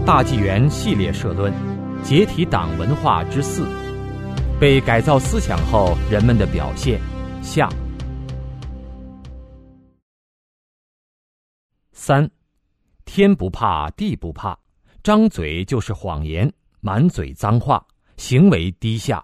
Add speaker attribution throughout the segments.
Speaker 1: 大纪元系列社论，解体党文化之4，被改造思想后人们的表现下。3. 天不怕地不怕，张嘴就是谎言，满嘴脏话，行为低下。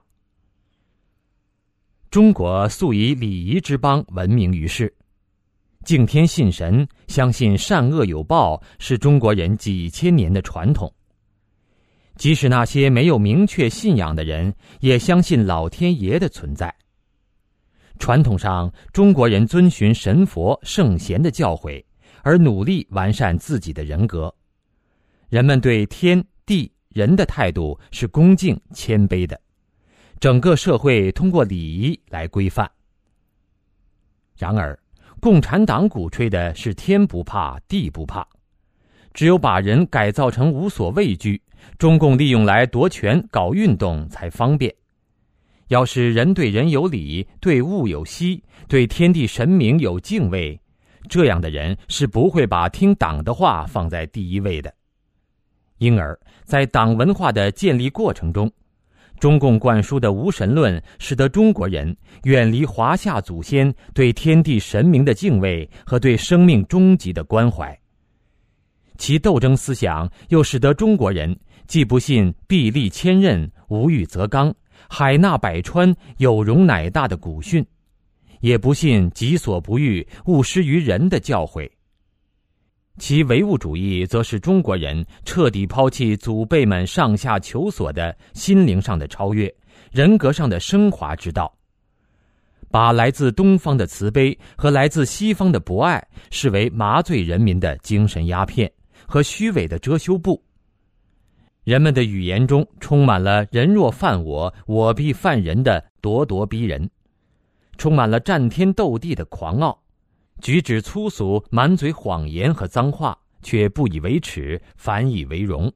Speaker 1: 中国素以礼仪之邦闻名于世，敬天信神，相信善恶有报，是中国人几千年的传统。即使那些没有明确信仰的人，也相信老天爷的存在。传统上，中国人遵循神佛圣贤的教诲，而努力完善自己的人格。人们对天地人的态度是恭敬谦卑的，整个社会通过礼仪来规范。然而共产党鼓吹的是天不怕地不怕，只有把人改造成无所畏惧，中共利用来夺权搞运动才方便。要是人对人有礼，对物有惜，对天地神明有敬畏，这样的人是不会把听党的话放在第一位的。因而在党文化的建立过程中，中共灌输的无神论使得中国人远离华夏祖先对天地神明的敬畏和对生命终极的关怀。其斗争思想又使得中国人既不信壁立千仞，无欲则刚，海纳百川，有容乃大的古训，也不信己所不欲，勿施于人的教诲。其唯物主义则使中国人彻底抛弃祖辈们上下求索的心灵上的超越，人格上的升华之道，把来自东方的慈悲和来自西方的博爱视为麻醉人民的精神鸦片和虚伪的遮羞布。人们的语言中充满了人若犯我，我必犯人的咄咄逼人，充满了战天斗地的狂傲，举止粗俗，满嘴谎言和脏话，却不以为耻，反以为荣。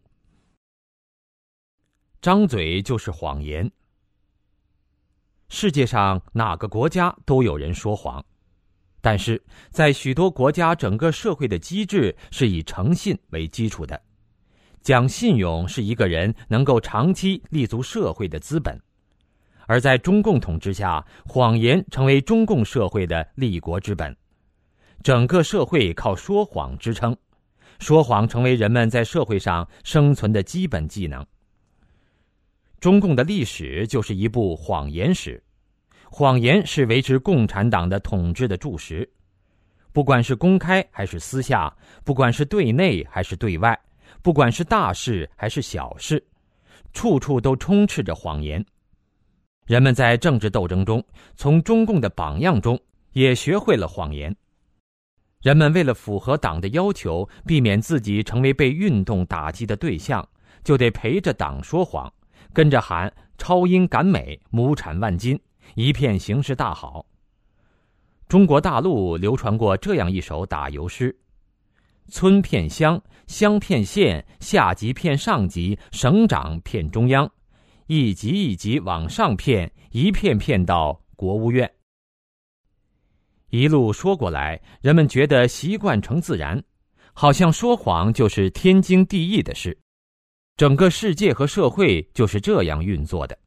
Speaker 1: 张嘴就是谎言。世界上哪个国家都有人说谎，但是在许多国家，整个社会的机制是以诚信为基础的，讲信用是一个人能够长期立足社会的资本。而在中共统治下，谎言成为中共社会的立国之本，整个社会靠说谎支撑，说谎成为人们在社会上生存的基本技能。中共的历史就是一部谎言史，谎言是维持共产党的统治的柱石。不管是公开还是私下，不管是对内还是对外，不管是大事还是小事，处处都充斥着谎言。人们在政治斗争中，从中共的榜样中也学会了谎言。人们为了符合党的要求，避免自己成为被运动打击的对象，就得陪着党说谎，跟着喊超英赶美，亩产万斤，一片形势大好。中国大陆流传过这样一首打油诗：村骗乡，乡骗县，下级骗上级，省长骗中央，一级一级往上骗，一骗骗到国务院。一路说过来，人们觉得习惯成自然，好像说谎就是天经地义的事，整个世界和社会就是这样运作的。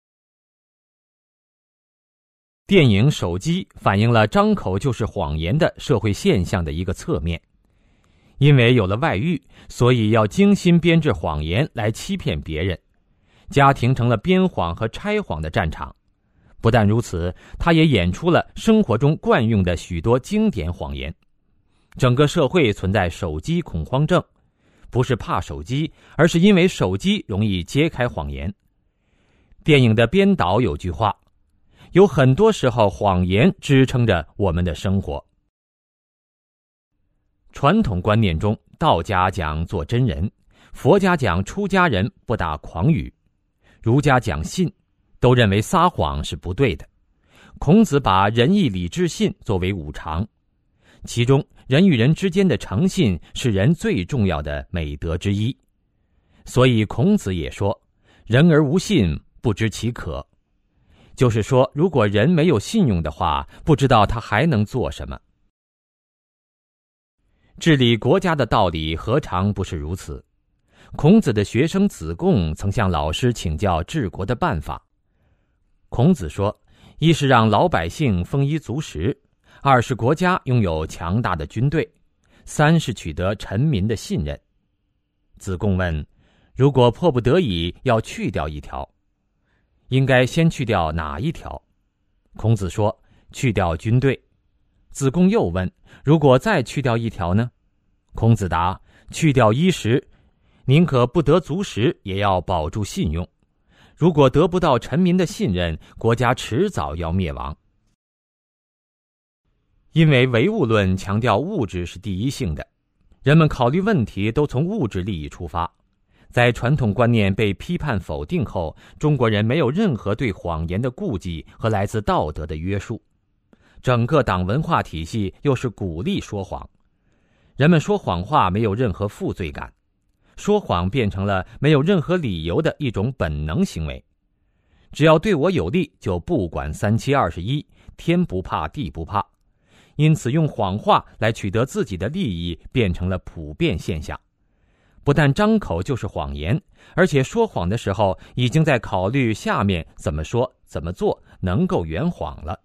Speaker 1: 电影《手机》反映了张口就是谎言的社会现象的一个侧面。因为有了外遇，所以要精心编制谎言来欺骗别人，家庭成了编谎和拆谎的战场。不但如此，他也演出了生活中惯用的许多经典谎言。整个社会存在手机恐慌症，不是怕手机，而是因为手机容易揭开谎言。电影的编导有句话：有很多时候谎言支撑着我们的生活。传统观念中，道家讲做真人，佛家讲出家人不打诳语，儒家讲信，都认为撒谎是不对的。孔子把仁义礼智信作为五常，其中人与人之间的诚信是人最重要的美德之一。所以孔子也说：人而无信，不知其可。就是说，如果人没有信用的话，不知道他还能做什么。治理国家的道理何尝不是如此？ 孔子的学生子贡曾向老师请教治国的办法。孔子说，一是让老百姓丰衣足食，二是国家拥有强大的军队，三是取得臣民的信任。子贡问，如果迫不得已要去掉一条，应该先去掉哪一条？孔子说，去掉军队。子贡又问，如果再去掉一条呢？孔子答，去掉衣食，宁可不得足食，也要保住信用。如果得不到臣民的信任，国家迟早要灭亡。因为唯物论强调物质是第一性的，人们考虑问题都从物质利益出发。在传统观念被批判否定后，中国人没有任何对谎言的顾忌和来自道德的约束。整个党文化体系又是鼓励说谎，人们说谎话没有任何负罪感，说谎变成了没有任何理由的一种本能行为。只要对我有利，就不管3721，天不怕地不怕。因此用谎话来取得自己的利益变成了普遍现象。不但张口就是谎言，而且说谎的时候已经在考虑下面怎么说怎么做能够圆谎了。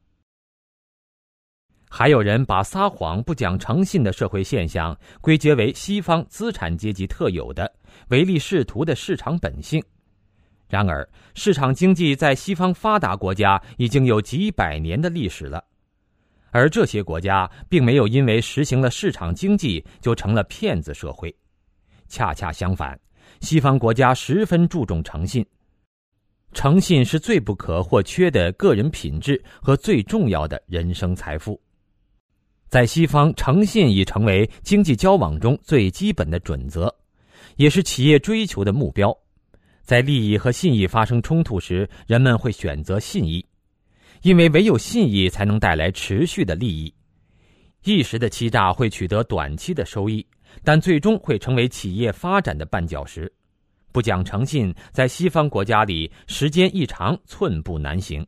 Speaker 1: 还有人把撒谎不讲诚信的社会现象归结为西方资产阶级特有的唯利是图的市场本性。然而，市场经济在西方发达国家已经有几百年的历史了，而这些国家并没有因为实行了市场经济就成了骗子社会。恰恰相反，西方国家十分注重诚信。诚信是最不可或缺的个人品质和最重要的人生财富。在西方，诚信已成为经济交往中最基本的准则，也是企业追求的目标。在利益和信义发生冲突时，人们会选择信义，因为唯有信义才能带来持续的利益。一时的欺诈会取得短期的收益，但最终会成为企业发展的绊脚石。不讲诚信，在西方国家里，时间一长，寸步难行。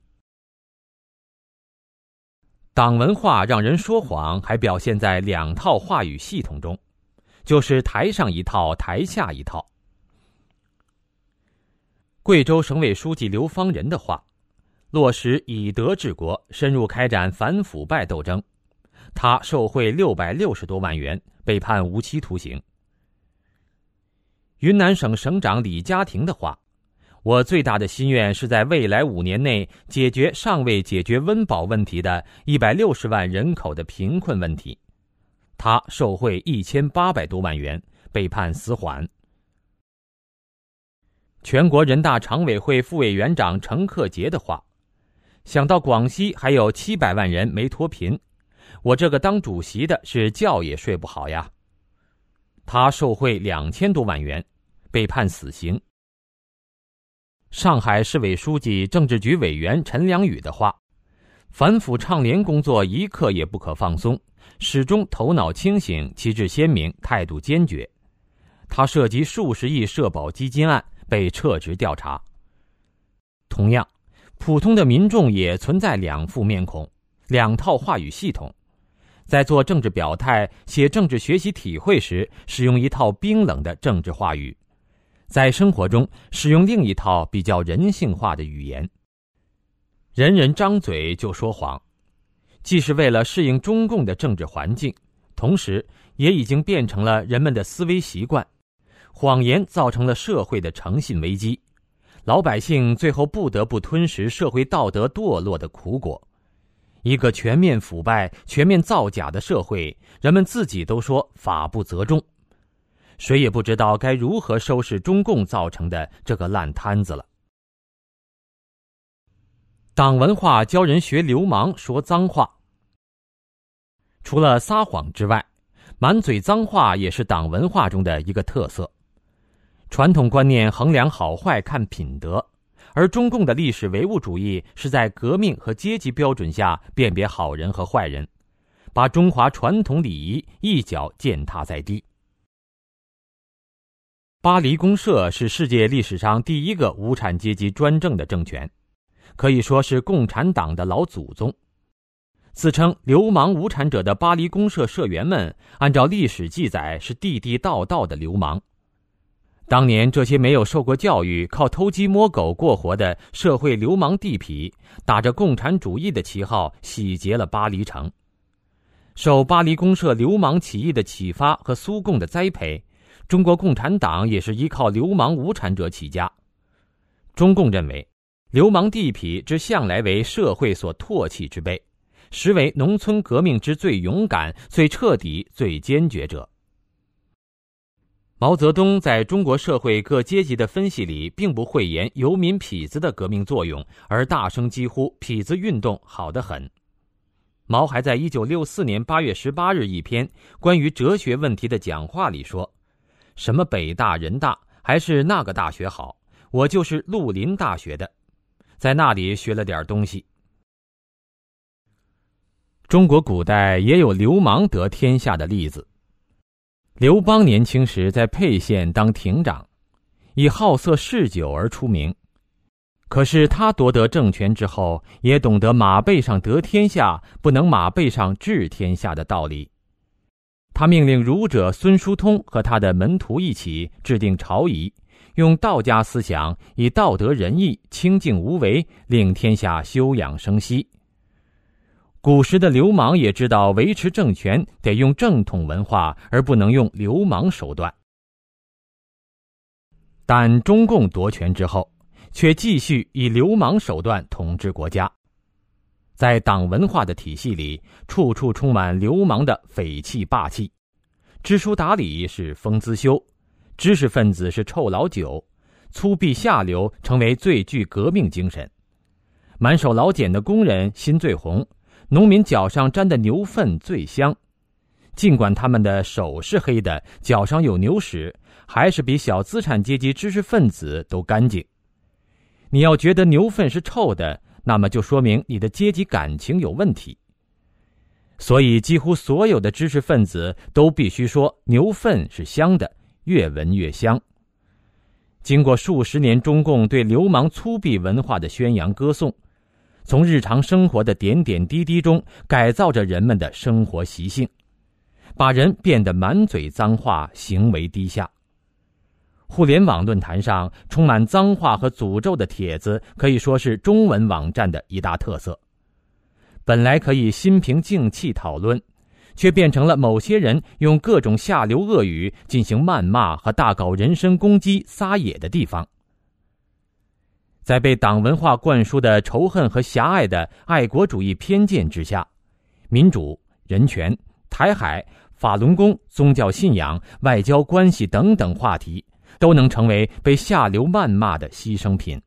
Speaker 1: 党文化让人说谎，还表现在两套话语系统中，就是台上一套，台下一套。贵州省委书记刘方仁的话，落实以德治国，深入开展反腐败斗争。他受贿660多万元，被判无期徒刑。云南省省长李家庭的话，我最大的心愿是在未来5年内解决尚未解决温饱问题的160万人口的贫困问题。他受贿1800多万元，被判死缓。全国人大常委会副委员长程克杰的话，想到广西还有700万人没脱贫，我这个当主席的是觉也睡不好呀。他受贿2000多万元，被判死刑。上海市委书记政治局委员陈良宇的话，反腐倡廉工作一刻也不可放松，始终头脑清醒，旗帜鲜明，态度坚决。他涉及数十亿社保基金案，被撤职调查。同样，普通的民众也存在两副面孔，两套话语系统。在做政治表态、写政治学习体会时，使用一套冰冷的政治话语；在生活中，使用另一套比较人性化的语言。人人张嘴就说谎，既是为了适应中共的政治环境，同时也已经变成了人们的思维习惯。谎言造成了社会的诚信危机，老百姓最后不得不吞食社会道德堕落的苦果。一个全面腐败、全面造假的社会，人们自己都说法不责众，谁也不知道该如何收拾中共造成的这个烂摊子了。党文化教人学流氓说脏话。除了撒谎之外，满嘴脏话也是党文化中的一个特色。传统观念衡量好坏看品德，而中共的历史唯物主义是在革命和阶级标准下辨别好人和坏人，把中华传统礼仪一脚践踏在地。巴黎公社是世界历史上第一个无产阶级专政的政权，可以说是共产党的老祖宗。自称流氓无产者的巴黎公社社员们，按照历史记载是地地道道的流氓。 当年这些没有受过教育、靠偷鸡摸狗过活的社会流氓地痞，打着共产主义的旗号洗劫了巴黎城。受巴黎公社流氓起义的启发和苏共的栽培，中国共产党也是依靠流氓无产者起家。中共认为，流氓地痞之向来为社会所唾弃之辈，实为农村革命之最勇敢、最彻底、最坚决者。毛泽东在中国社会各阶级的分析里，并不讳言游民痞子的革命作用，而大声疾呼痞子运动好得很。毛还在1964年8月18日一篇关于哲学问题的讲话里说，什么北大人大还是那个大学好，我就是绿林大学的，在那里学了点东西。中国古代也有流氓得天下的例子。刘邦年轻时在沛县当亭长，以好色嗜酒而出名。可是他夺得政权之后，也懂得马背上得天下，不能马背上治天下的道理。他命令儒者孙叔通和他的门徒一起制定朝仪，用道家思想，以道德仁义、清静无为，令天下休养生息。古时的流氓也知道维持政权得用正统文化，而不能用流氓手段。但中共夺权之后，却继续以流氓手段统治国家。在党文化的体系里，处处充满流氓的匪气霸气。知书达理是风姿修，知识分子是臭老九，粗鄙下流成为最具革命精神。满手老茧的工人心最红，农民脚上沾的牛粪最香。尽管他们的手是黑的，脚上有牛屎，还是比小资产阶级知识分子都干净。你要觉得牛粪是臭的，那么就说明你的阶级感情有问题。所以几乎所有的知识分子都必须说牛粪是香的，越闻越香。经过数十年中共对流氓粗鄙文化的宣扬歌颂，从日常生活的点点滴滴中改造着人们的生活习性，把人变得满嘴脏话，行为低下。互联网论坛上充满脏话和诅咒的帖子，可以说是中文网站的一大特色。本来可以心平静气讨论，却变成了某些人用各种下流恶语进行谩骂和大搞人身攻击撒野的地方。在被党文化灌输的仇恨和狭隘的爱国主义偏见之下，民主、人权、台海、法轮功、宗教信仰、外交关系等等话题都能成为被下流谩骂的牺牲品。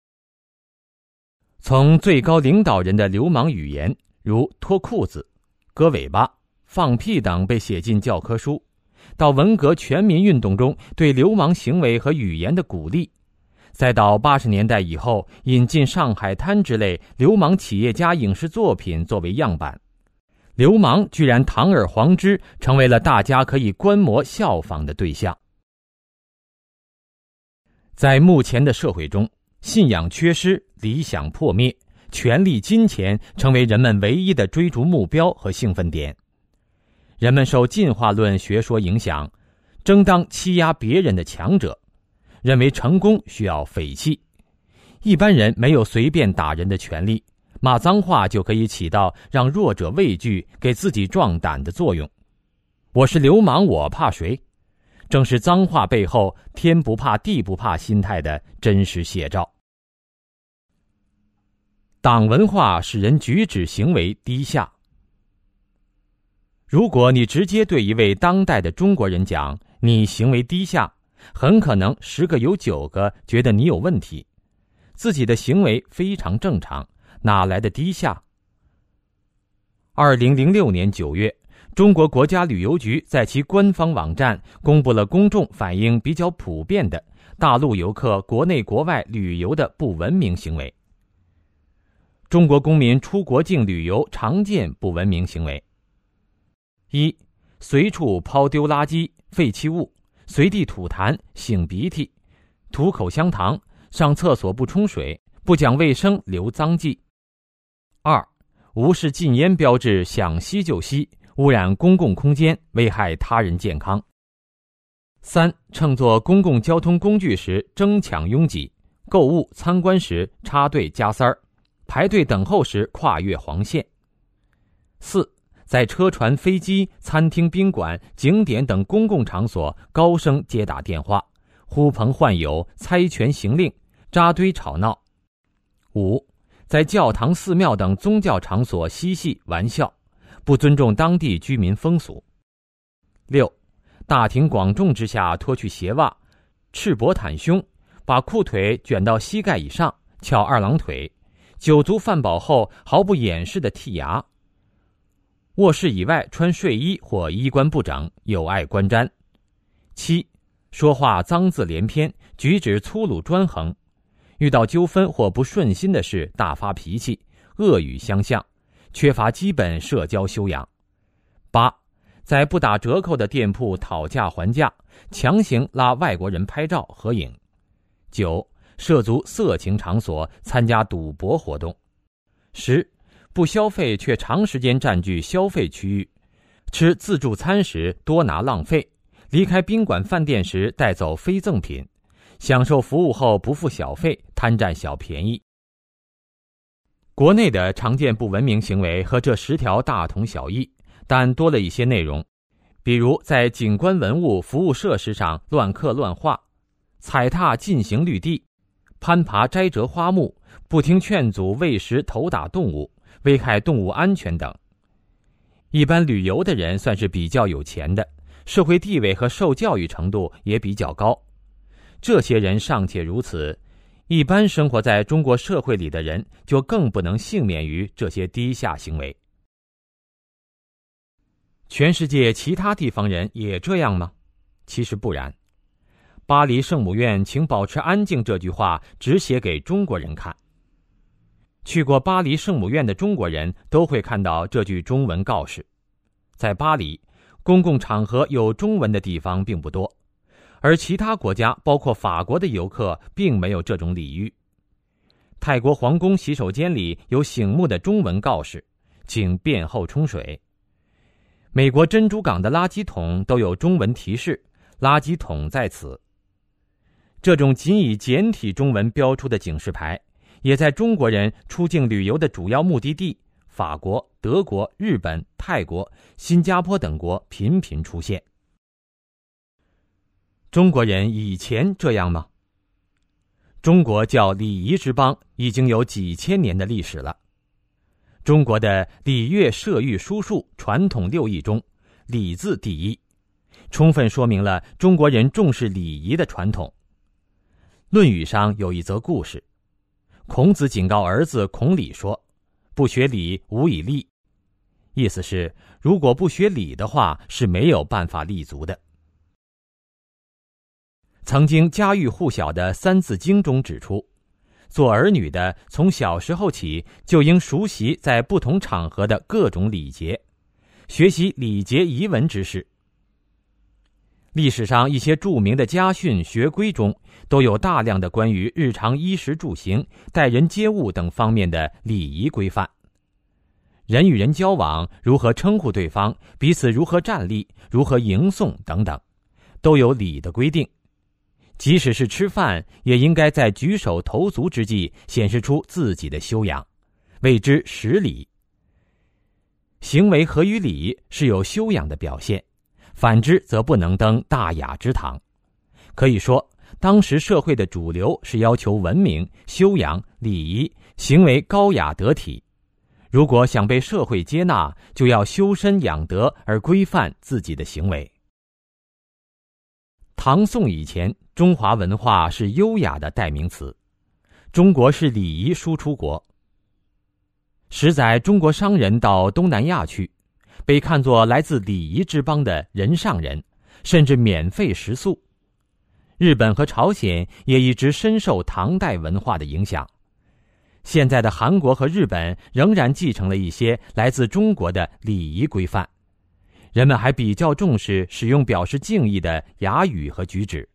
Speaker 1: 从最高领导人的流氓语言，如脱裤子、割尾巴、放屁等被写进教科书，到文革全民运动中对流氓行为和语言的鼓励，再到80年代以后引进上海滩之类流氓企业家影视作品作为样板，流氓居然堂而皇之成为了大家可以观摩效仿的对象。在目前的社会中，信仰缺失，理想破灭，权力、金钱成为人们唯一的追逐目标和兴奋点。人们受进化论学说影响，争当欺压别人的强者，认为成功需要匪气。一般人没有随便打人的权利，骂脏话就可以起到让弱者畏惧、给自己壮胆的作用。我是流氓，我怕谁？正是脏话背后天不怕地不怕心态的真实写照。党文化使人举止行为低下。如果你直接对一位当代的中国人讲你行为低下，很可能10个有9个觉得你有问题，自己的行为非常正常，哪来的低下？2006年9月，中国国家旅游局在其官方网站公布了公众反映比较普遍的大陆游客国内国外旅游的不文明行为。中国公民出国境旅游常见不文明行为：一、随处抛丢垃圾、废弃物，随地吐痰、擤鼻涕，吐口香糖，上厕所不冲水，不讲卫生留脏迹；二、无视禁烟标志，想吸就吸，污染公共空间，危害他人健康； 3. 乘坐公共交通工具时争抢拥挤，购物参观时插队加塞儿，排队等候时跨越黄线。4. 在车船、飞机、餐厅、宾馆、景点等公共场所高声接打电话，呼朋唤友，猜拳行令，扎堆吵闹。5. 在教堂、寺庙等宗教场所嬉戏玩笑，不尊重当地居民风俗。6. 大庭广众之下脱去鞋袜，赤膊袒胸，把裤腿卷到膝盖以上，翘二郎腿，酒足饭饱后毫不掩饰地剔牙。卧室以外穿睡衣或衣冠不整，有碍观瞻。7. 说话脏字连篇，举止粗鲁专横，遇到纠纷或不顺心的事大发脾气，恶语相向，缺乏基本社交修养。8. 在不打折扣的店铺讨价还价，强行拉外国人拍照合影。9. 涉足色情场所，参加赌博活动。10. 不消费却长时间占据消费区域，吃自助餐时多拿浪费，离开宾馆饭店时带走非赠品，享受服务后不付小费，贪占小便宜。国内的常见不文明行为和这10条大同小异，但多了一些内容，比如在景观文物、服务设施上乱刻乱画，踩踏禁行绿地，攀爬摘折花木，不听劝阻喂食投打动物，危害动物安全等。一般旅游的人算是比较有钱的，社会地位和受教育程度也比较高，这些人尚且如此，一般生活在中国社会里的人就更不能幸免于这些低下行为。全世界其他地方人也这样吗？其实不然。巴黎圣母院请保持安静这句话只写给中国人看。去过巴黎圣母院的中国人都会看到这句中文告示。在巴黎，公共场合有中文的地方并不多，而其他国家包括法国的游客并没有这种礼遇。泰国皇宫洗手间里有醒目的中文告示，请便后冲水。美国珍珠港的垃圾桶都有中文提示，垃圾桶在此。这种仅以简体中文标出的警示牌，也在中国人出境旅游的主要目的地法国、德国、日本、泰国、新加坡等国频频出现。中国人以前这样吗？中国叫礼仪之邦，已经有几千年的历史了。中国的礼乐射御书数传统6艺中，礼字第一，充分说明了中国人重视礼仪的传统。论语上有一则故事，孔子警告儿子孔鲤说，不学礼，无以立。意思是，如果不学礼的话，是没有办法立足的。曾经家喻户晓的《三字经》中指出，做儿女的从小时候起就应熟悉在不同场合的各种礼节，学习礼节仪文之事。历史上一些著名的家训学规中都有大量的关于日常衣食住行、待人接物等方面的礼仪规范。人与人交往如何称呼对方，彼此如何站立，如何迎送等等，都有礼的规定。即使是吃饭，也应该在举手投足之际显示出自己的修养，谓之实礼。行为合于礼是有修养的表现，反之则不能登大雅之堂。可以说，当时社会的主流是要求文明、修养、礼仪，行为高雅得体。如果想被社会接纳，就要修身养德而规范自己的行为。唐宋以前，中华文化是优雅的代名词，中国是礼仪输出国。十载中国商人到东南亚去，被看作来自礼仪之邦的人上人，甚至免费食宿。日本和朝鲜也一直深受唐代文化的影响。现在的韩国和日本仍然继承了一些来自中国的礼仪规范，人们还比较重视使用表示敬意的雅语和举止。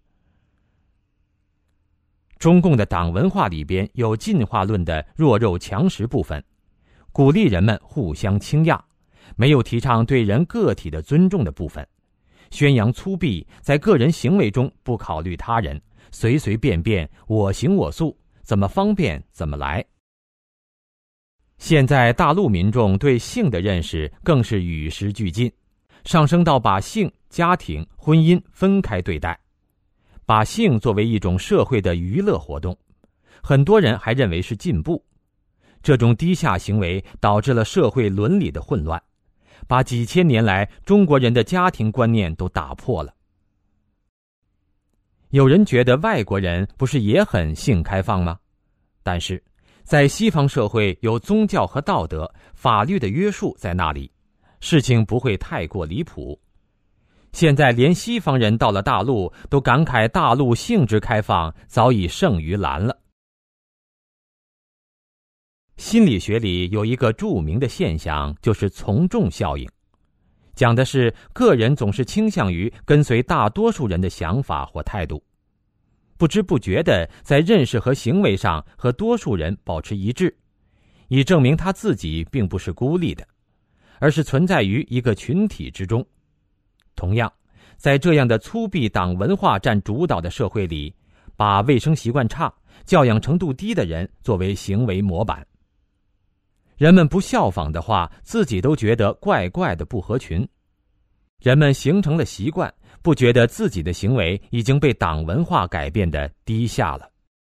Speaker 1: 中共的党文化里边有进化论的弱肉强食部分，鼓励人们互相倾轧，没有提倡对人个体的尊重的部分， 宣扬粗鄙，在个人行为中不考虑他人，随随便便我行我素，怎么方便怎么来。现在大陆民众对性的认识更是与时俱进，上升到把性、家庭、婚姻分开对待，把性作为一种社会的娱乐活动，很多人还认为是进步。这种低下行为导致了社会伦理的混乱，把几千年来中国人的家庭观念都打破了。有人觉得外国人不是也很性开放吗？但是在西方社会有宗教和道德、法律的约束在那里，事情不会太过离谱。现在连西方人到了大陆都感慨大陆性之开放早已胜于蓝了。心理学里有一个著名的现象，就是从众效应，讲的是个人总是倾向于跟随大多数人的想法或态度，不知不觉地在认识和行为上和多数人保持一致，以证明他自己并不是孤立的，而是存在于一个群体之中。同样，在这样的粗鄙党文化占主导的社会里，把卫生习惯差、教养程度低的人作为行为模板。人们不效仿的话，自己都觉得怪怪的不合群。人们形成了习惯，不觉得自己的行为已经被党文化改变的低下了。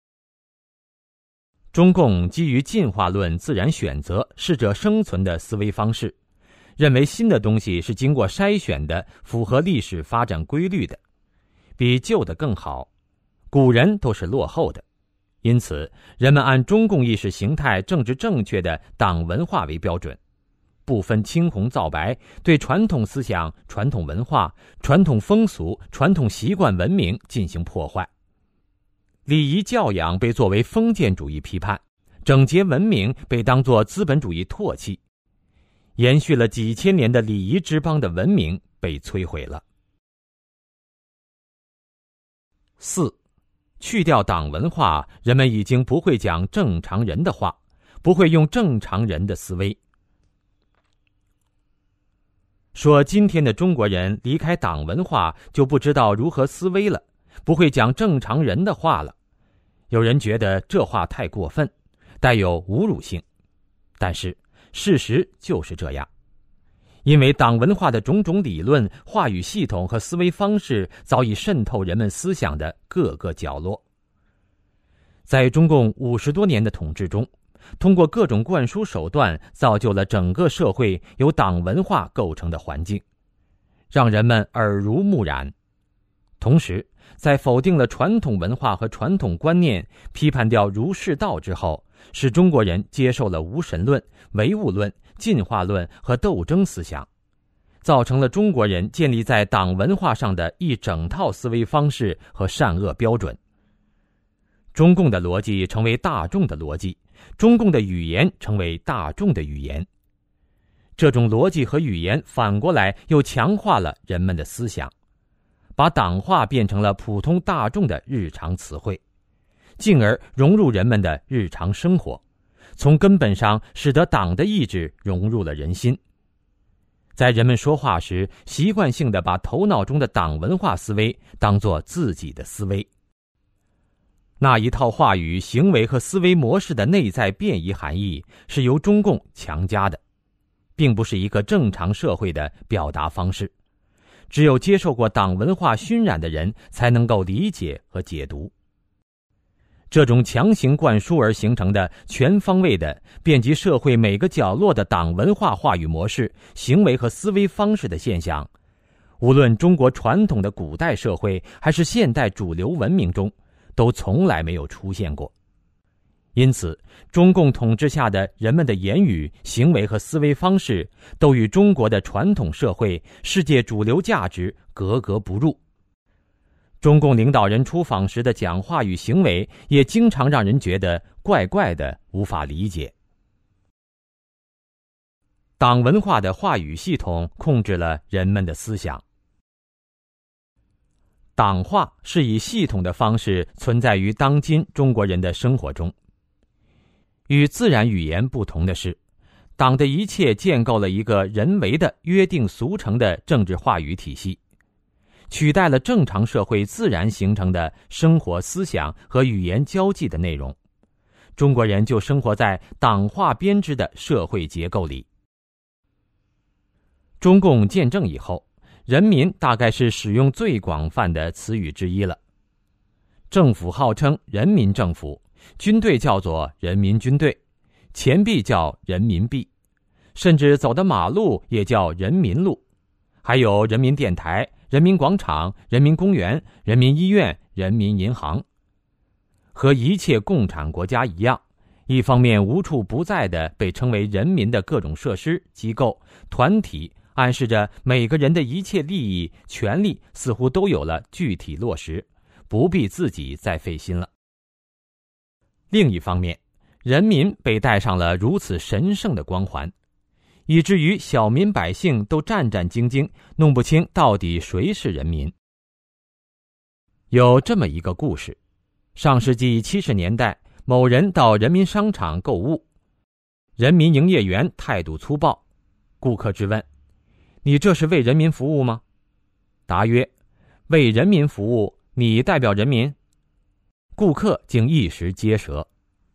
Speaker 1: 中共基于进化论自然选择适者生存的思维方式，认为新的东西是经过筛选的，符合历史发展规律的，比旧的更好，古人都是落后的。因此，人们按中共意识形态政治正确的党文化为标准，不分青红皂白，对传统思想、传统文化、传统风俗、传统习惯文明进行破坏。礼仪教养被作为封建主义批判，整洁文明被当作资本主义唾弃，延续了几千年的礼仪之邦的文明被摧毁了。4. 去掉党文化，人们已经不会讲正常人的话，不会用正常人的思维。说今天的中国人离开党文化就不知道如何思维了，不会讲正常人的话了。有人觉得这话太过分，带有侮辱性，但是事实就是这样。因为党文化的种种理论、话语系统和思维方式早已渗透人们思想的各个角落。在中共50多年的统治中，通过各种灌输手段，造就了整个社会由党文化构成的环境，让人们耳濡目染。同时，在否定了传统文化和传统观念，批判掉儒释道之后，使中国人接受了无神论、唯物论、进化论和斗争思想，造成了中国人建立在党文化上的一整套思维方式和善恶标准。中共的逻辑成为大众的逻辑，中共的语言成为大众的语言。这种逻辑和语言反过来又强化了人们的思想，把党化变成了普通大众的日常词汇，进而融入人们的日常生活，从根本上使得党的意志融入了人心。在人们说话时，习惯性地把头脑中的党文化思维当作自己的思维。那一套话语、行为和思维模式的内在变异含义是由中共强加的，并不是一个正常社会的表达方式。只有接受过党文化熏染的人才能够理解和解读。这种强行灌输而形成的全方位的遍及社会每个角落的党文化话语模式、行为和思维方式的现象，无论中国传统的古代社会还是现代主流文明中，都从来没有出现过。因此，中共统治下的人们的言语、行为和思维方式都与中国的传统社会、世界主流价值格格不入。中共领导人出访时的讲话与行为也经常让人觉得怪怪的，无法理解。党文化的话语系统控制了人们的思想。党化是以系统的方式存在于当今中国人的生活中。与自然语言不同的是，党的一切建构了一个人为的约定俗成的政治话语体系， 取代了正常社会自然形成的生活思想和语言交际的内容。中国人就生活在党化编织的社会结构里。中共建政以后，人民大概是使用最广泛的词语之一了。政府号称人民政府，军队叫做人民军队，钱币叫人民币，甚至走的马路也叫人民路，还有人民电台、人民广场、人民公园、人民医院、人民银行。和一切共产国家一样，一方面无处不在地被称为人民的各种设施、机构、团体，暗示着每个人的一切利益、权利似乎都有了具体落实，不必自己再费心了。另一方面，人民被戴上了如此神圣的光环，以至于小民百姓都战战兢兢，弄不清到底谁是人民。有这么一个故事，上世纪70年代，某人到人民商场购物，人民营业员态度粗暴，顾客质问：“你这是为人民服务吗？”答曰：“为人民服务，你代表人民？”顾客竟一时结舌。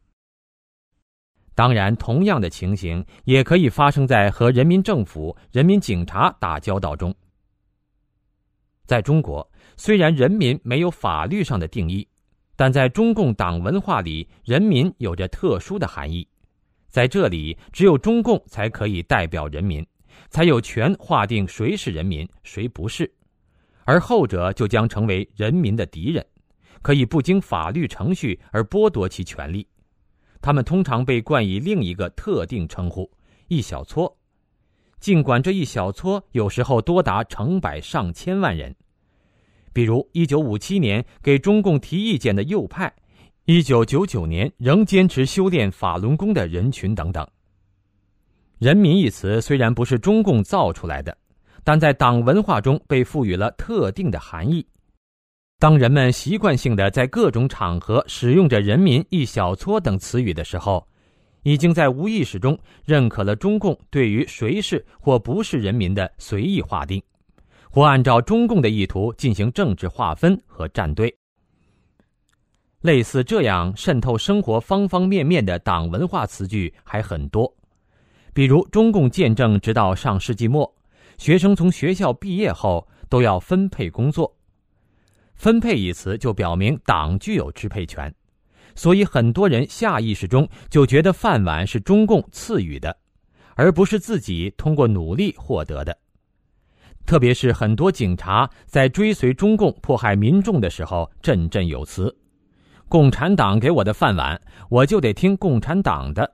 Speaker 1: 当然，同样的情形也可以发生在和人民政府、人民警察打交道中。在中国，虽然人民没有法律上的定义，但在中共党文化里，人民有着特殊的含义。在这里，只有中共才可以代表人民，才有权划定谁是人民，谁不是，而后者就将成为人民的敌人，可以不经法律程序而剥夺其权利。他们通常被冠以另一个特定称呼——一小撮，尽管这一小撮有时候多达成百上千万人。比如1957年给中共提意见的右派，1999年仍坚持修炼法轮功的人群等等。人民一词虽然不是中共造出来的，但在党文化中被赋予了特定的含义。当人们习惯性地在各种场合使用着人民、一小撮等词语的时候，已经在无意识中认可了中共对于谁是或不是人民的随意划定，或按照中共的意图进行政治划分和站队。类似这样渗透生活方方面面的党文化词句还很多。比如中共建政直到上世纪末，学生从学校毕业后都要分配工作。分配一词就表明党具有支配权，所以很多人下意识中就觉得饭碗是中共赐予的，而不是自己通过努力获得的。特别是很多警察在追随中共迫害民众的时候振振有词：“共产党给我的饭碗，我就得听共产党的。”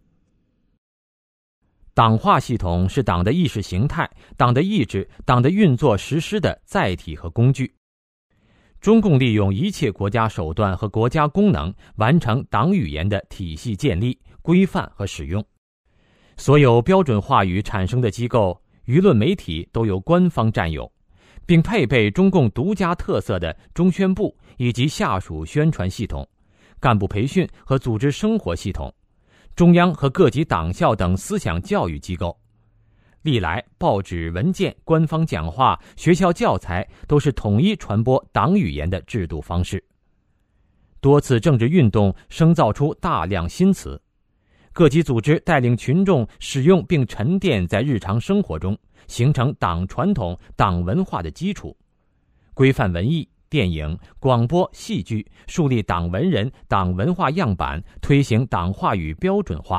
Speaker 1: 党化系统是党的意识形态、党的意志、党的运作实施的载体和工具。中共利用一切国家手段和国家功能，完成党语言的体系建立、规范和使用。所有标准话语产生的机构、舆论媒体都由官方占有，并配备中共独家特色的中宣部以及下属宣传系统、干部培训和组织生活系统、中央和各级党校等思想教育机构。历来报纸、文件、官方讲话、学校教材都是统一传播党语言的制度方式。多次政治运动生造出大量新词，各级组织带领群众使用并沉淀在日常生活中，形成党传统、党文化的基础，规范文艺、电影、广播、戏剧，树立党文人、党文化样板，推行党话语标准化。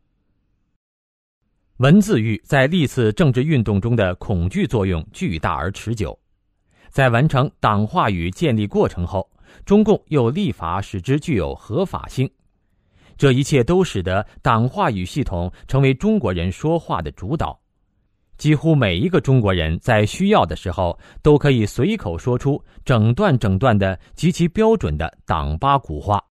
Speaker 1: 文字狱在历次政治运动中的恐惧作用巨大而持久。在完成党话语建立过程后，中共又立法使之具有合法性。这一切都使得党话语系统成为中国人说话的主导。几乎每一个中国人在需要的时候，都可以随口说出整段整段的极其标准的党八股话。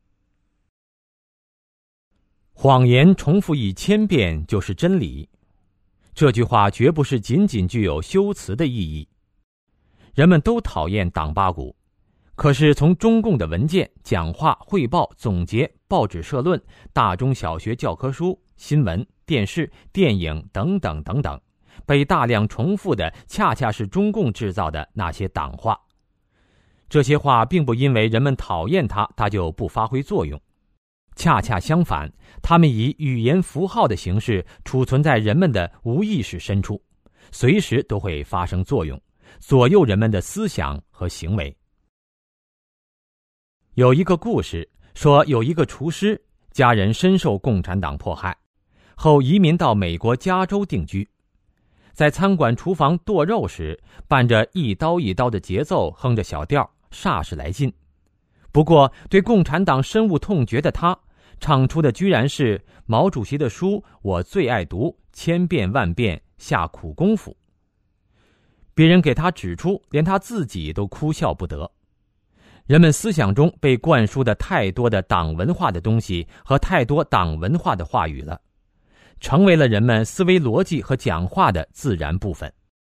Speaker 1: 谎言重复1000遍就是真理，这句话绝不是仅仅具有修辞的意义。人们都讨厌党八股，可是从中共的文件、讲话、汇报、总结、报纸社论、大中小学教科书、新闻、电视、电影等等等等， 被大量重复的恰恰是中共制造的那些党话。这些话并不因为人们讨厌它就不发挥作用，恰恰相反，它们以语言符号的形式储存在人们的无意识深处，随时都会发生作用，左右人们的思想和行为。有一个故事说，有一个厨师，家人深受共产党迫害，后移民到美国加州定居。在餐馆厨房剁肉时，伴着一刀一刀的节奏，哼着小调，煞是来劲。不过对共产党深恶痛绝的他，唱出的居然是毛主席的书我最爱读，千遍万遍下苦功夫。别人给他指出，连他自己都哭笑不得。人们思想中被灌输的太多的党文化的东西和太多党文化的话语了，成为了人们思维逻辑和讲话的自然部分。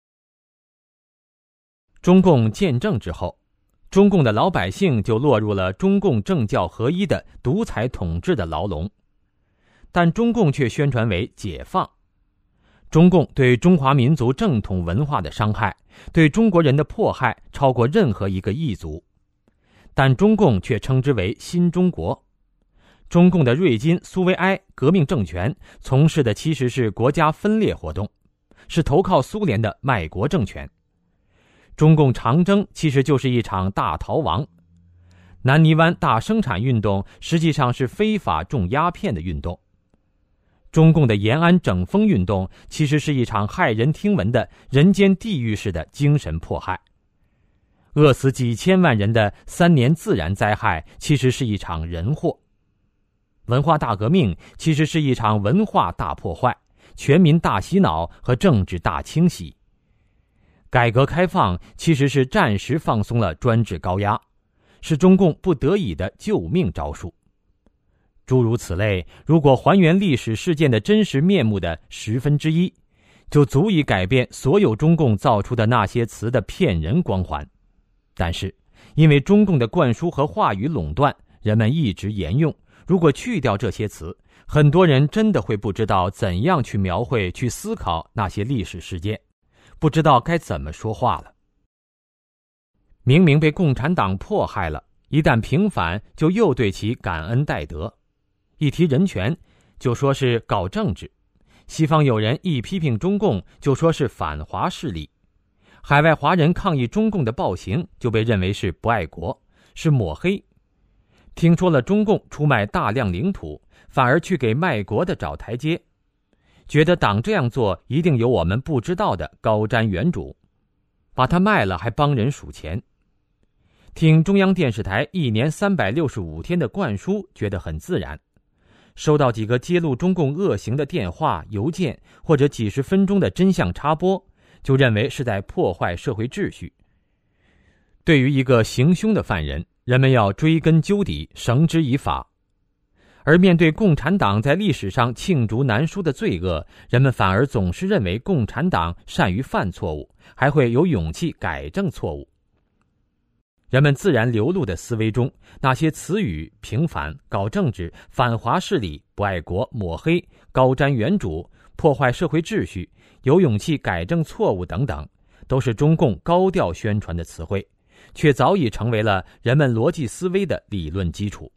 Speaker 1: 中共建政之后，中共的老百姓就落入了中共政教合一的独裁统治的牢笼，但中共却宣传为解放。中共对中华民族正统文化的伤害，对中国人的迫害超过任何一个异族，但中共却称之为新中国。中共的瑞金苏维埃革命政权从事的其实是国家分裂活动，是投靠苏联的卖国政权。中共长征其实就是一场大逃亡。南泥湾大生产运动实际上是非法种鸦片的运动。中共的延安整风运动其实是一场骇人听闻的人间地狱式的精神迫害。饿死几千万人的3年自然灾害其实是一场人祸。文化大革命其实是一场文化大破坏，全民大洗脑和政治大清洗。改革开放其实是暂时放松了专制高压，是中共不得已的救命招数。诸如此类，如果还原历史事件的真实面目的1/10，就足以改变所有中共造出的那些词的骗人光环。但是因为中共的灌输和话语垄断，人们一直沿用，如果去掉这些词，很多人真的会不知道怎样去描绘、去思考那些历史事件，不知道该怎么说话了。明明被共产党迫害了，一旦平反就又对其感恩戴德，一提人权就说是搞政治，西方友人一批评中共就说是反华势力，海外华人抗议中共的暴行就被认为是不爱国，是抹黑。听说了中共出卖大量领土，反而去给卖国的找台阶，觉得党这样做一定有我们不知道的高瞻远瞩，把它卖了还帮人数钱。听中央电视台1年365天的灌输觉得很自然，收到几个揭露中共恶行的电话、邮件或者几10分钟的真相插播，就认为是在破坏社会秩序。对于一个行凶的犯人，人们要追根究底，绳之以法。而面对共产党在历史上罄竹难书的罪恶，人们反而总是认为共产党善于犯错误，还会有勇气改正错误。人们自然流露的思维中，那些词语平反、搞政治、反华势力、不爱国、抹黑、高瞻远瞩、破坏社会秩序、有勇气改正错误等等，都是中共高调宣传的词汇，却早已成为了人们逻辑思维的理论基础。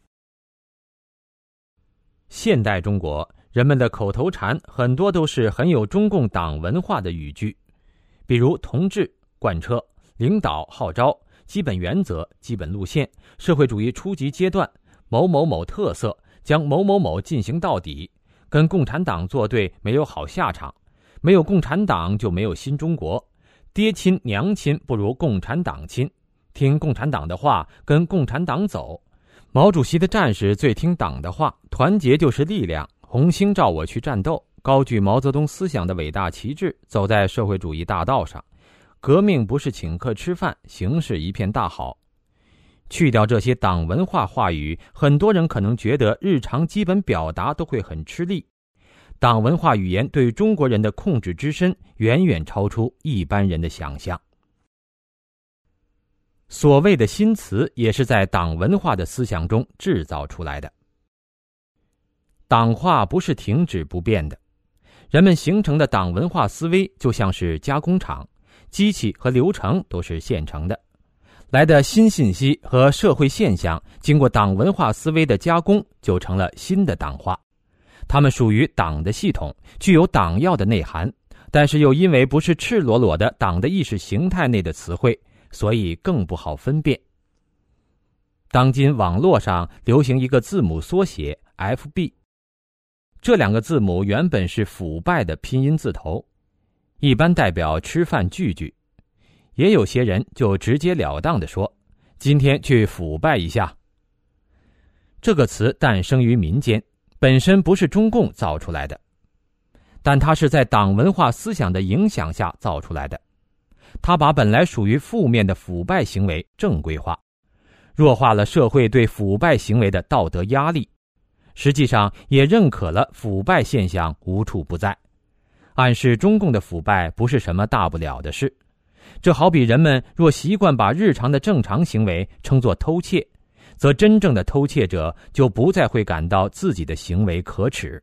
Speaker 1: 现代中国人们的口头禅很多都是很有中共党文化的语句，比如同志、贯彻、领导、号召、基本原则、基本路线、社会主义初级阶段、某某某特色、将某某某进行到底、跟共产党作对没有好下场、没有共产党就没有新中国、爹亲娘亲不如共产党亲、听共产党的话跟共产党走、毛主席的战士最听党的话，团结就是力量，红星照我去战斗，高举毛泽东思想的伟大旗帜，走在社会主义大道上。革命不是请客吃饭，形势一片大好。去掉这些党文化话语，很多人可能觉得日常基本表达都会很吃力。党文化语言对中国人的控制之深，远远超出一般人的想象。所谓的新词也是在党文化的思想中制造出来的。党话不是停止不变的， 人们形成的党文化思维就像是加工厂，机器和流程都是现成的。来的新信息和社会现象经过党文化思维的加工，就成了新的党化。它们属于党的系统，具有党要的内涵，但是又因为不是赤裸裸的党的意识形态内的词汇，所以更不好分辨。当今网络上流行一个字母缩写 FB， 这两个字母原本是腐败的拼音字头，一般代表吃饭聚聚。也有些人就直截了当地说，今天去腐败一下。这个词诞生于民间，本身不是中共造出来的，但它是在党文化思想的影响下造出来的。它把本来属于负面的腐败行为正规化，弱化了社会对腐败行为的道德压力，实际上也认可了腐败现象无处不在，暗示中共的腐败不是什么大不了的事。这好比人们若习惯把日常的正常行为称作偷窃，则真正的偷窃者就不再会感到自己的行为可耻。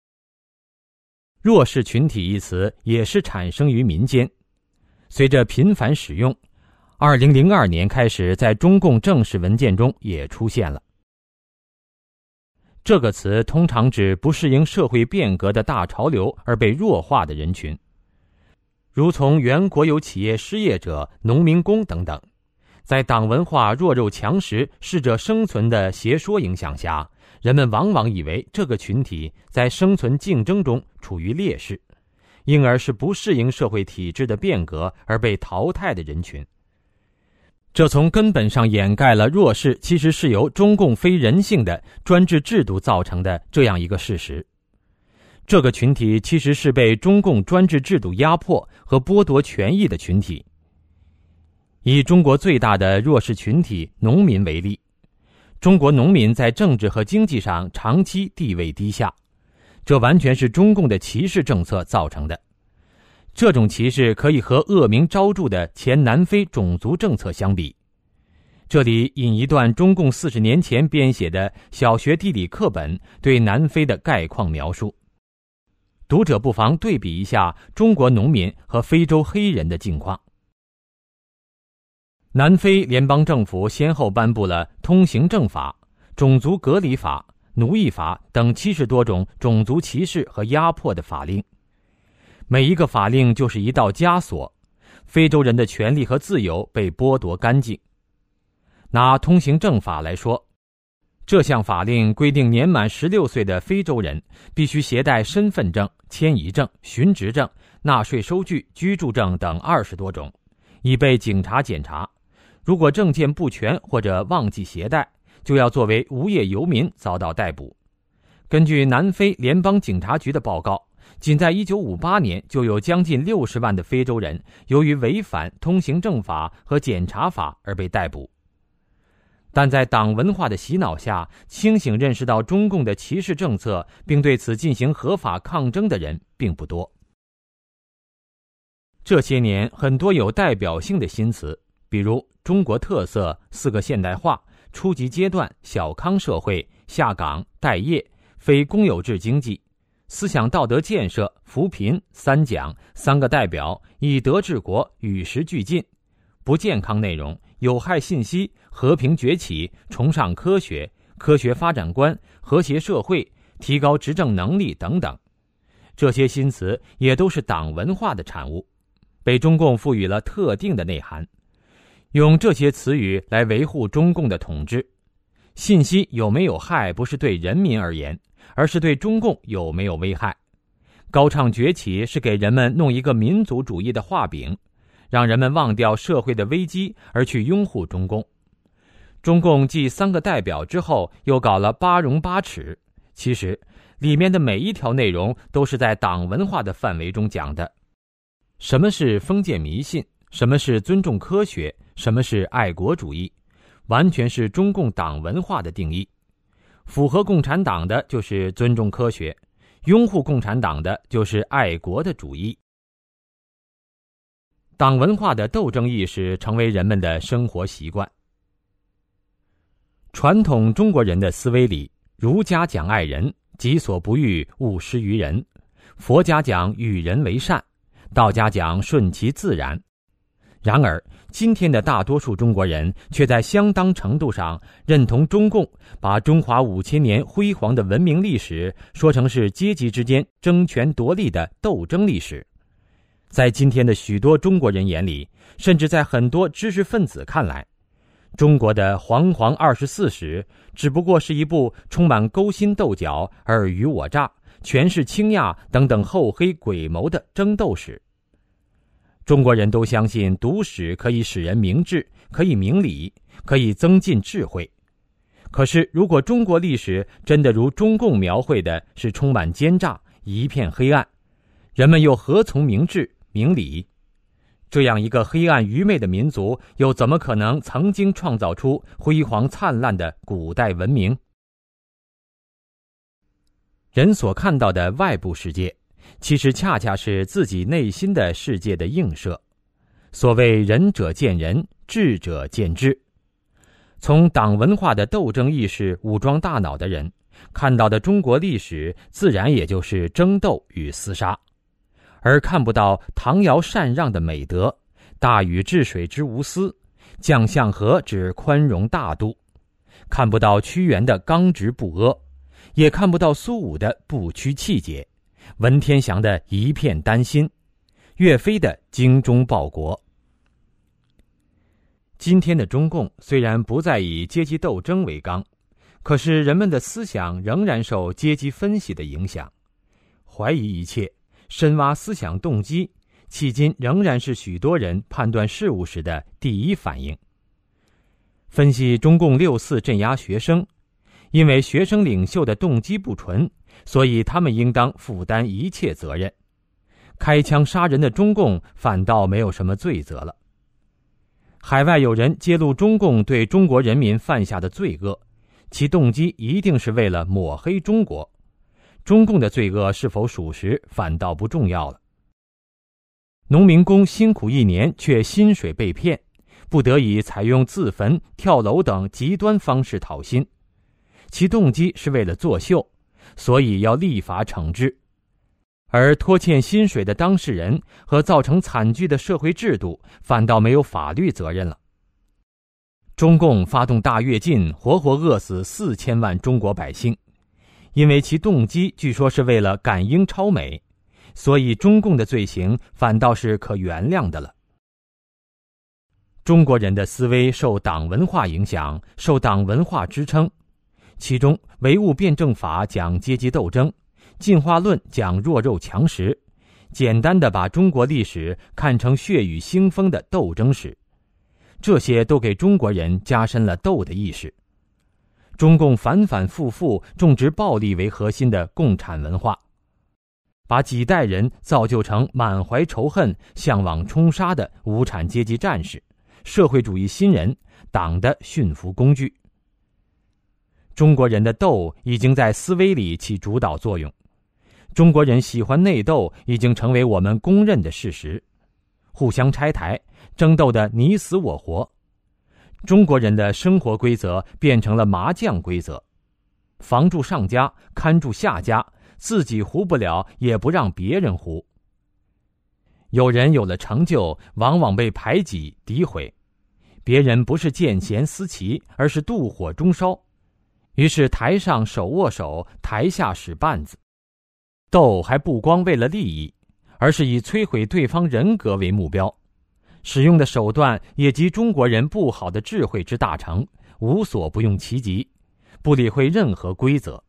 Speaker 1: 弱势群体一词也是产生于民间，随着频繁使用，2002年开始在中共正式文件中也出现了。这个词通常指不适应社会变革的大潮流而被弱化的人群，如从原国有企业失业者、农民工等等，在党文化弱肉强食、适者生存的邪说影响下，人们往往以为这个群体在生存竞争中处于劣势，因而是不适应社会体制的变革而被淘汰的人群。这从根本上掩盖了弱势其实是由中共非人性的专制制度造成的这样一个事实。这个群体其实是被中共专制制度压迫和剥夺权益的群体。以中国最大的弱势群体农民为例，中国农民在政治和经济上长期地位低下，这完全是中共的歧视政策造成的。这种歧视可以和恶名昭著的前南非种族政策相比。这里引一段中共40年前编写的小学地理课本对南非的概况描述，读者不妨对比一下中国农民和非洲黑人的境况。南非联邦政府先后颁布了通行证法、种族隔离法、奴役法等70多种种族歧视和压迫的法令，每一个法令就是一道枷锁，非洲人的权利和自由被剥夺干净。拿通行证法来说，这项法令规定年满16岁的非洲人必须携带身份证、迁移证、寻职证、纳税收据、居住证等20多种，以被警察检查。如果证件不全或者忘记携带，就要作为无业游民遭到逮捕。根据南非联邦警察局的报告，仅在1958年就有将近60万的非洲人由于违反通行证法和检察法而被逮捕。但在党文化的洗脑下，清醒认识到中共的歧视政策并对此进行合法抗争的人并不多。这些年很多有代表性的新词，比如中国特色、4个现代化、初级阶段、小康社会、下岗、待业、非公有制经济、思想道德建设、扶贫、3讲、3个代表、以德治国、与时俱进、不健康内容、有害信息、和平崛起、崇尚科学、科学发展观、和谐社会、提高执政能力等等，这些新词也都是党文化的产物，被中共赋予了特定的内涵，用这些词语来维护中共的统治。信息有没有害，不是对人民而言，而是对中共有没有危害。高唱崛起是给人们弄一个民族主义的画饼，让人们忘掉社会的危机而去拥护中共。中共继3个代表之后又搞了8荣8耻，其实里面的每一条内容都是在党文化的范围中讲的。什么是封建迷信，什么是尊重科学，什么是爱国主义，完全是中共党文化的定义。符合共产党的就是尊重科学，拥护共产党的就是爱国的主义。党文化的斗争意识成为人们的生活习惯。传统中国人的思维里，儒家讲爱人，己所不欲，勿施于人， 佛家讲与人为善，道家讲顺其自然。然而，今天的大多数中国人却在相当程度上认同中共把中华5000年辉煌的文明历史说成是阶级之间争权夺利的斗争历史。在今天的许多中国人眼里，甚至在很多知识分子看来，中国的煌煌24史只不过是一部充满勾心斗角、尔虞我诈、权势倾轧等等厚黑鬼谋的争斗史。中国人都相信读史可以使人明智，可以明理，可以增进智慧。可是如果中国历史真的如中共描绘的是充满奸诈，一片黑暗，人们又何从明智明理？这样一个黑暗愚昧的民族，又怎么可能曾经创造出辉煌灿烂的古代文明？人所看到的外部世界，其实恰恰是自己内心的世界的映射。所谓仁者见仁，智者见智。从党文化的斗争意识武装大脑的人看到的中国历史，自然也就是争斗与厮杀，而看不到唐尧禅让的美德，大禹治水之无私，将相和之宽容大度，看不到屈原的刚直不阿，也看不到苏武的不屈气节，文天祥的一片丹心，岳飞的精忠报国。今天的中共虽然不再以阶级斗争为纲，可是人们的思想仍然受阶级分析的影响，怀疑一切，深挖思想动机，迄今仍然是许多人判断事物时的第一反应。分析中共6·4镇压学生，因为学生领袖的动机不纯，所以他们应当负担一切责任。开枪杀人的中共反倒没有什么罪责了。海外有人揭露中共对中国人民犯下的罪恶，其动机一定是为了抹黑中国。中共的罪恶是否属实，反倒不重要了。农民工辛苦1年，却薪水被骗，不得已采用自焚、跳楼等极端方式讨薪，其动机是为了作秀，所以要立法惩治。而拖欠薪水的当事人和造成惨剧的社会制度，反倒没有法律责任了。中共发动大跃进，活活饿死4000万中国百姓，因为其动机据说是为了赶英超美，所以中共的罪行反倒是可原谅的了。中国人的思维受党文化影响，受党文化支撑，其中唯物辩证法讲阶级斗争，进化论讲弱肉强食，简单的把中国历史看成血雨腥风的斗争史，这些都给中国人加深了斗的意识。中共反反复复种植暴力为核心的共产文化，把几代人造就成满怀仇恨、向往冲杀的无产阶级战士、社会主义新人、党的驯服工具。中国人的斗已经在思维里起主导作用，中国人喜欢内斗已经成为我们公认的事实，互相拆台，争斗的你死我活。中国人的生活规则变成了麻将规则，防住上家，看住下家，自己胡不了，也不让别人胡。有人有了成就，往往被排挤诋毁，别人不是见贤思齐，而是妒火中烧，于是台上手握手，台下使绊子。斗还不光为了利益，而是以摧毁对方人格为目标，使用的手段也集中国人不好的智慧之大成，无所不用其极，不理会任何规则。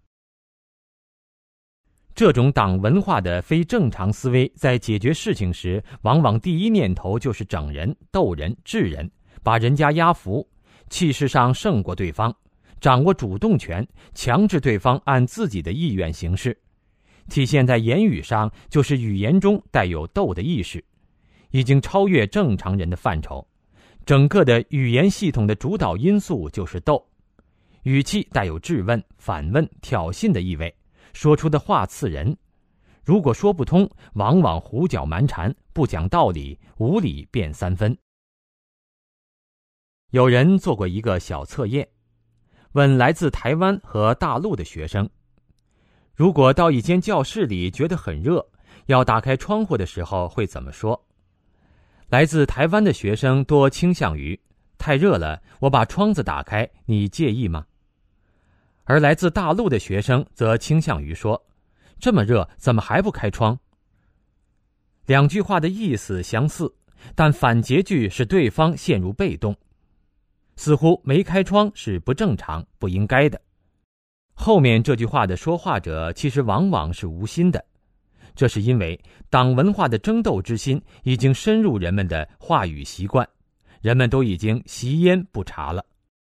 Speaker 1: 这种党文化的非正常思维，在解决事情时，往往第一念头就是整人、斗人、治人，把人家压服，气势上胜过对方，掌握主动权，强制对方按自己的意愿行事。体现在言语上，就是语言中带有斗的意识，已经超越正常人的范畴。整个的语言系统的主导因素就是斗，语气带有质问、反问、挑衅的意味，说出的话刺人。如果说不通，往往胡搅蛮缠，不讲道理，无理变三分。有人做过一个小测验，问来自台湾和大陆的学生，如果到一间教室里觉得很热， 要打开窗户的时候会怎么说？来自台湾的学生多倾向于太热了，我把窗子打开，你介意吗？而来自大陆的学生则倾向于说，这么热，怎么还不开窗？两句话的意思相似，但反结句使对方陷入被动，似乎没开窗是不正常、不应该的。后面这句话的说话者其实往往是无心的，这是因为党文化的争斗之心已经深入人们的话语习惯，人们都已经习烟不茶了。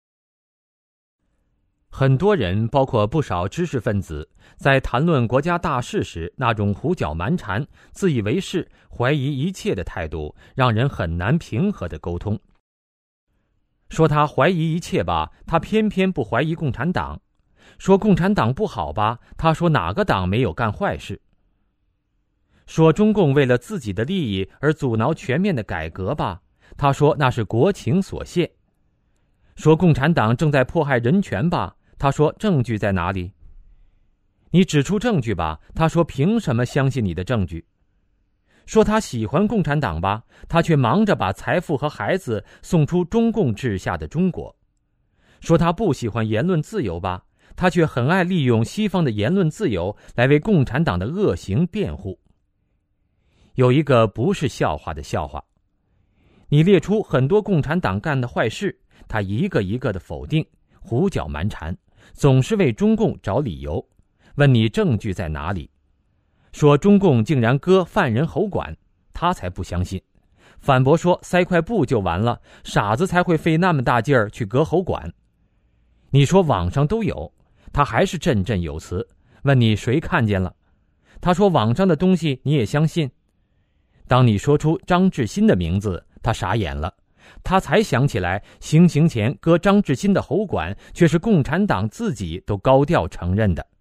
Speaker 1: 很多人，包括不少知识分子，在谈论国家大事时，那种胡搅蛮缠、自以为是、怀疑一切的态度，让人很难平和地沟通。说他怀疑一切吧，他偏偏不怀疑共产党；说共产党不好吧，他说哪个党没有干坏事；说中共为了自己的利益而阻挠全面的改革吧，他说那是国情所限；说共产党正在迫害人权吧，他说证据在哪里？你指出证据吧，他说凭什么相信你的证据？说他喜欢共产党吧，他却忙着把财富和孩子送出中共治下的中国；说他不喜欢言论自由吧，他却很爱利用西方的言论自由来为共产党的恶行辩护。有一个不是笑话的笑话，你列出很多共产党干的坏事，他一个一个的否定，胡搅蛮缠，总是为中共找理由，问你证据在哪里？说中共竟然割犯人喉管，他才不相信，反驳说塞块布就完了，傻子才会费那么大劲儿去割喉管。你说网上都有，他还是振振有词，问你谁看见了？他说网上的东西你也相信？当你说出张志新的名字，他傻眼了，他才想起来行刑前割张志新的喉管却是共产党自己都高调承认的。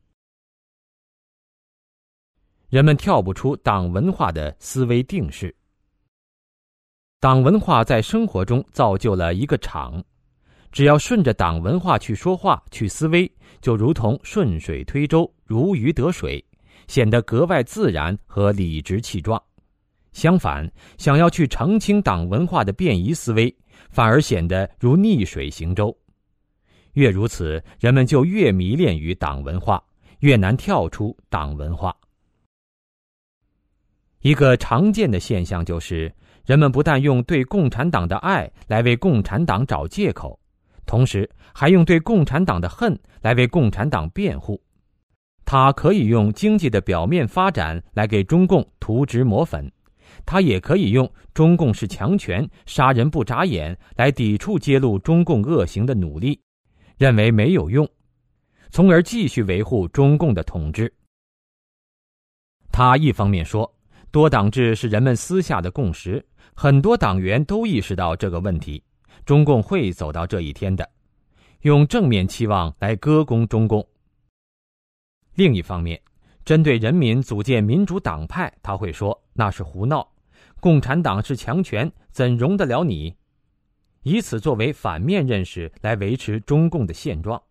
Speaker 1: 人们跳不出党文化的思维定式。党文化在生活中造就了一个场，只要顺着党文化去说话、去思维，就如同顺水推舟、如鱼得水，显得格外自然和理直气壮。相反，想要去澄清党文化的便宜思维，反而显得如逆水行舟。越如此，人们就越迷恋于党文化，越难跳出党文化。一个常见的现象就是，人们不但用对共产党的爱来为共产党找借口，同时还用对共产党的恨来为共产党辩护。他可以用经济的表面发展来给中共涂脂抹粉，他也可以用中共是强权、杀人不眨眼来抵触揭露中共恶行的努力，认为没有用，从而继续维护中共的统治。他一方面说，多党制是人们私下的共识，很多党员都意识到这个问题，中共会走到这一天的，用正面期望来歌功中共。另一方面，针对人民组建民主党派，他会说那是胡闹，共产党是强权，怎容得了你？以此作为反面认识来维持中共的现状。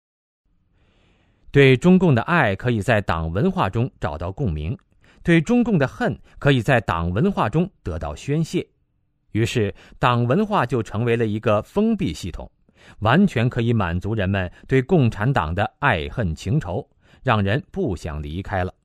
Speaker 1: 对中共的爱可以在党文化中找到共鸣，对中共的恨可以在党文化中得到宣泄，于是党文化就成为了一个封闭系统，完全可以满足人们对共产党的爱恨情仇，让人不想离开了。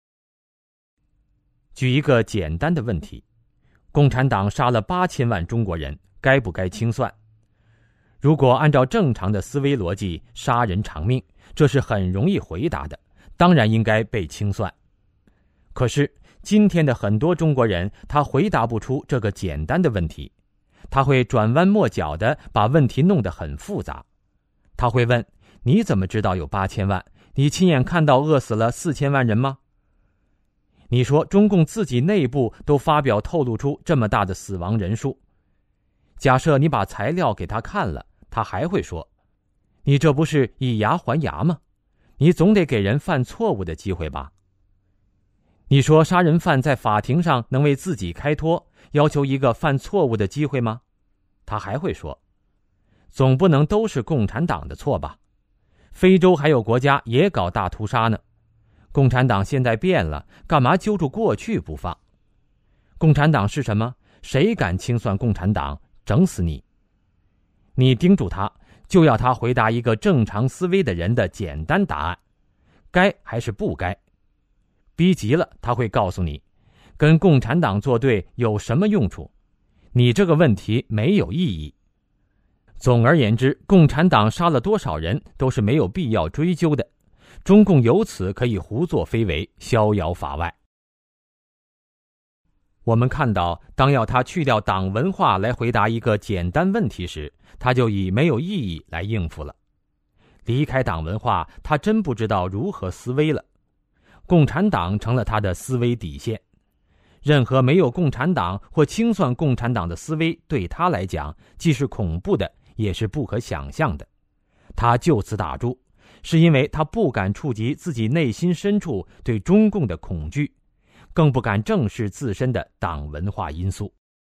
Speaker 1: 举一个简单的问题，共产党杀了8000万中国人，该不该清算？如果按照正常的思维逻辑，杀人偿命，这是很容易回答的，当然应该被清算。可是今天的很多中国人，他回答不出这个简单的问题，他会转弯抹角地把问题弄得很复杂。他会问，你怎么知道有8000万？你亲眼看到饿死了4000万人吗？你说中共自己内部都发表透露出这么大的死亡人数，假设你把材料给他看了，他还会说，你这不是以牙还牙吗？你总得给人犯错误的机会吧？你说杀人犯在法庭上能为自己开脱，要求一个犯错误的机会吗？他还会说，总不能都是共产党的错吧？非洲还有国家也搞大屠杀呢， 共产党现在变了，干嘛揪住过去不放？共产党是什么？谁敢清算共产党，整死你！你盯住他，就要他回答一个正常思维的人的简单答案，该还是不该？逼急了，他会告诉你，跟共产党作对有什么用处？你这个问题没有意义。总而言之，共产党杀了多少人都是没有必要追究的，中共由此可以胡作非为，逍遥法外。我们看到，当要他去掉党文化来回答一个简单问题时，他就以没有意义来应付了。离开党文化，他真不知道如何思维了。共产党成了他的思维底线，任何没有共产党或清算共产党的思维，对他来讲既是恐怖的，也是不可想象的。他就此打住，是因为他不敢触及自己内心深处对中共的恐惧，更不敢正视自身的党文化因素。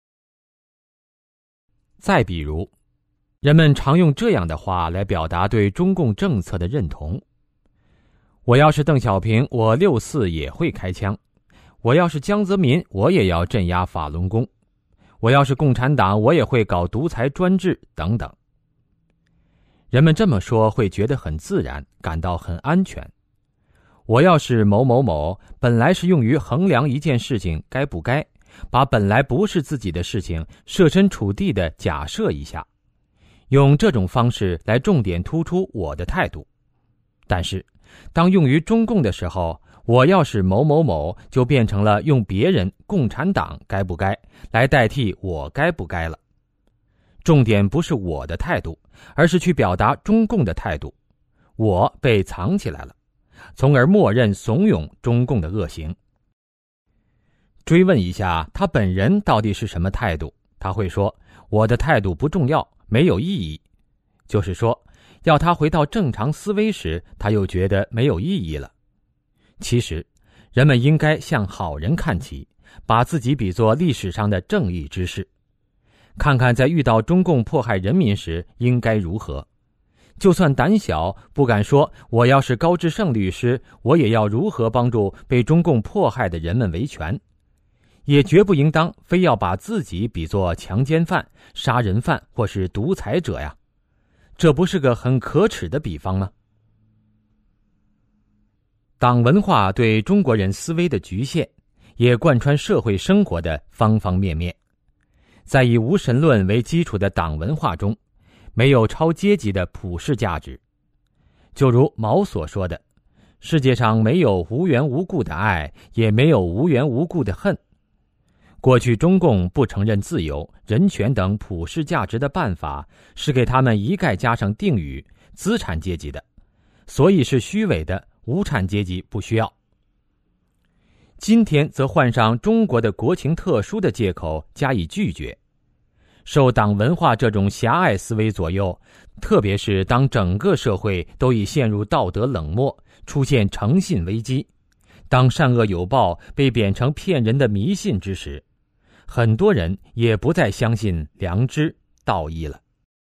Speaker 1: 再比如，人们常用这样的话来表达对中共政策的认同：我要是邓小平，我6·4也会开枪；我要是江泽民，我也要镇压法轮功；我要是共产党，我也会搞独裁专制等等。人们这么说会觉得很自然，感到很安全。我要是某某某，本来是用于衡量一件事情该不该，把本来不是自己的事情设身处地的假设一下，用这种方式来重点突出我的态度。但是当用于中共的时候，我要是某某某就变成了用别人共产党该不该来代替我该不该了。重点不是我的态度，而是去表达中共的态度，我被藏起来了，从而默认怂恿中共的恶行。追问一下他本人到底是什么态度，他会说，我的态度不重要，没有意义。就是说，要他回到正常思维时，他又觉得没有意义了。其实，人们应该向好人看齐，把自己比作历史上的正义之士，看看在遇到中共迫害人民时应该如何。就算胆小，不敢说我要是高志胜律师，我也要如何帮助被中共迫害的人们维权，也绝不应当非要把自己比作强奸犯、杀人犯或是独裁者呀。这不是个很可耻的比方吗？党文化对中国人思维的局限，也贯穿社会生活的方方面面。在以无神论为基础的党文化中，没有超阶级的普世价值。就如毛所说的，世界上没有无缘无故的爱，也没有无缘无故的恨。过去中共不承认自由、人权等普世价值的办法，是给他们一概加上定语资产阶级的，所以是虚伪的，无产阶级不需要。今天则换上中国的国情特殊的借口加以拒绝。受党文化这种狭隘思维左右，特别是当整个社会都已陷入道德冷漠，出现诚信危机，当善恶有报被贬成骗人的迷信之时，很多人也不再相信良知、道义了。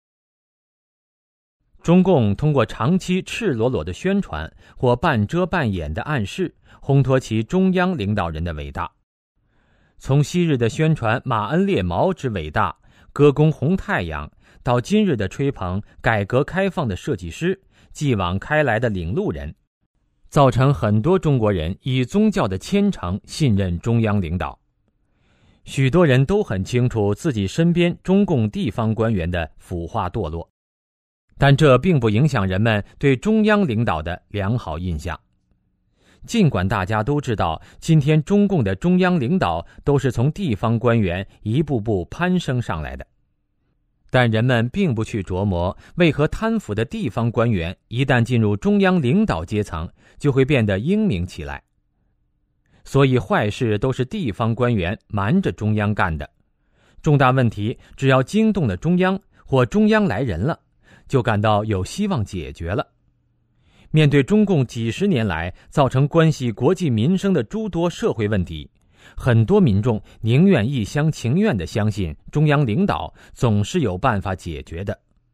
Speaker 1: 中共通过长期赤裸裸的宣传或半遮半掩的暗示，烘托其中央领导人的伟大。从昔日的宣传马恩列毛之伟大，歌功红太阳，到今日的吹捧改革开放的设计师，继往开来的领路人，造成很多中国人以宗教的虔诚信任中央领导。许多人都很清楚自己身边中共地方官员的腐化堕落，但这并不影响人们对中央领导的良好印象。尽管大家都知道，今天中共的中央领导都是从地方官员一步步攀升上来的，但人们并不去琢磨，为何贪腐的地方官员一旦进入中央领导阶层，就会变得英明起来。所以坏事都是地方官员瞒着中央干的，重大问题只要惊动了中央或中央来人了，就感到有希望解决了。面对中共几十年来造成关系国计民生的诸多社会问题，很多民众宁愿一厢情愿地相信中央领导总是有办法解决的，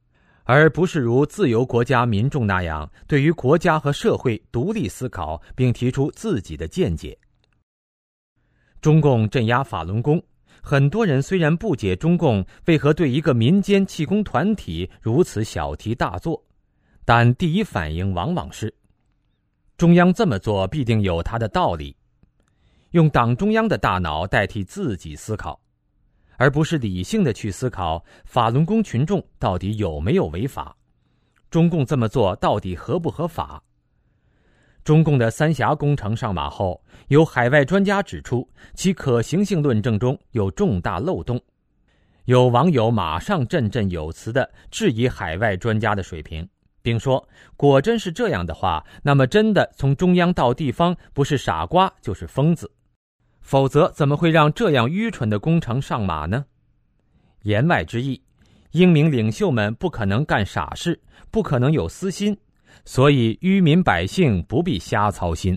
Speaker 1: 而不是如自由国家民众那样对于国家和社会独立思考并提出自己的见解。中共镇压法轮功，很多人虽然不解中共为何对一个民间气功团体如此小题大做，但第一反应往往是中央这么做必定有它的道理，用党中央的大脑代替自己思考，而不是理性的去思考法轮功群众到底有没有违法，中共这么做到底合不合法。中共的三峡工程上马后，有海外专家指出其可行性论证中有重大漏洞，有网友马上振振有词地质疑海外专家的水平，并说果真是这样的话，那么真的从中央到地方不是傻瓜就是疯子，否则怎么会让这样愚蠢的工程上马呢？言外之意，英明领袖们不可能干傻事，不可能有私心，所以愚民百姓不必瞎操心。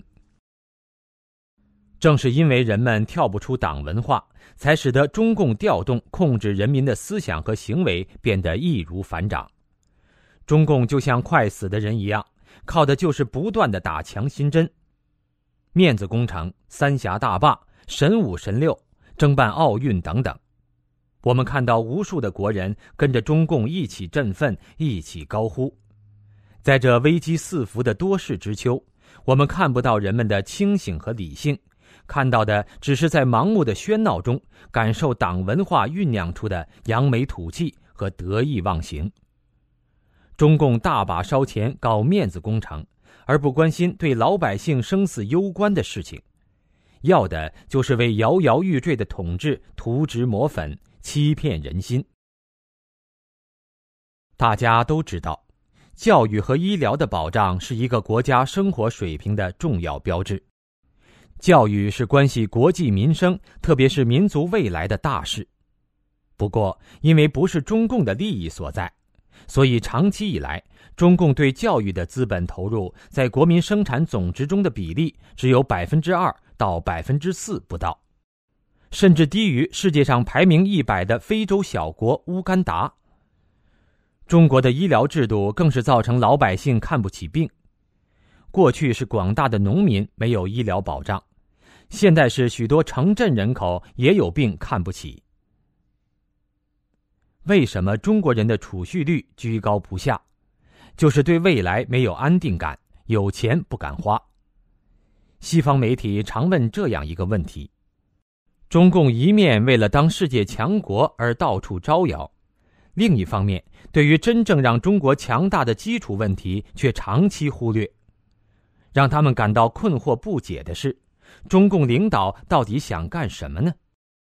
Speaker 1: 正是因为人们跳不出党文化，才使得中共调动控制人民的思想和行为变得易如反掌。中共就像快死的人一样，靠的就是不断的打强心针。面子工程、三峡大坝、神五神六、争办奥运等等，我们看到无数的国人跟着中共一起振奋，一起高呼。在这危机四伏的多事之秋，我们看不到人们的清醒和理性，看到的只是在盲目的喧闹中感受党文化酝酿出的扬眉吐气和得意忘形。中共大把烧钱搞面子工程，而不关心对老百姓生死攸关的事情，要的就是为摇摇欲坠的统治涂脂抹粉，欺骗人心。大家都知道，教育和医疗的保障是一个国家生活水平的重要标志。教育是关系国计民生，特别是民族未来的大事。不过，因为不是中共的利益所在，所以长期以来，中共对教育的资本投入在国民生产总值中的比例只有 2% 到 4% 不到，甚至低于世界上排名100的非洲小国乌干达。中国的医疗制度更是造成老百姓看不起病。过去是广大的农民没有医疗保障，现在是许多城镇人口也有病看不起。为什么中国人的储蓄率居高不下？就是对未来没有安定感，有钱不敢花。西方媒体常问这样一个问题：中共一面为了当世界强国而到处招摇，另一方面，对于真正让中国强大的基础问题却长期忽略。让他们感到困惑不解的是，中共领导到底想干什么呢？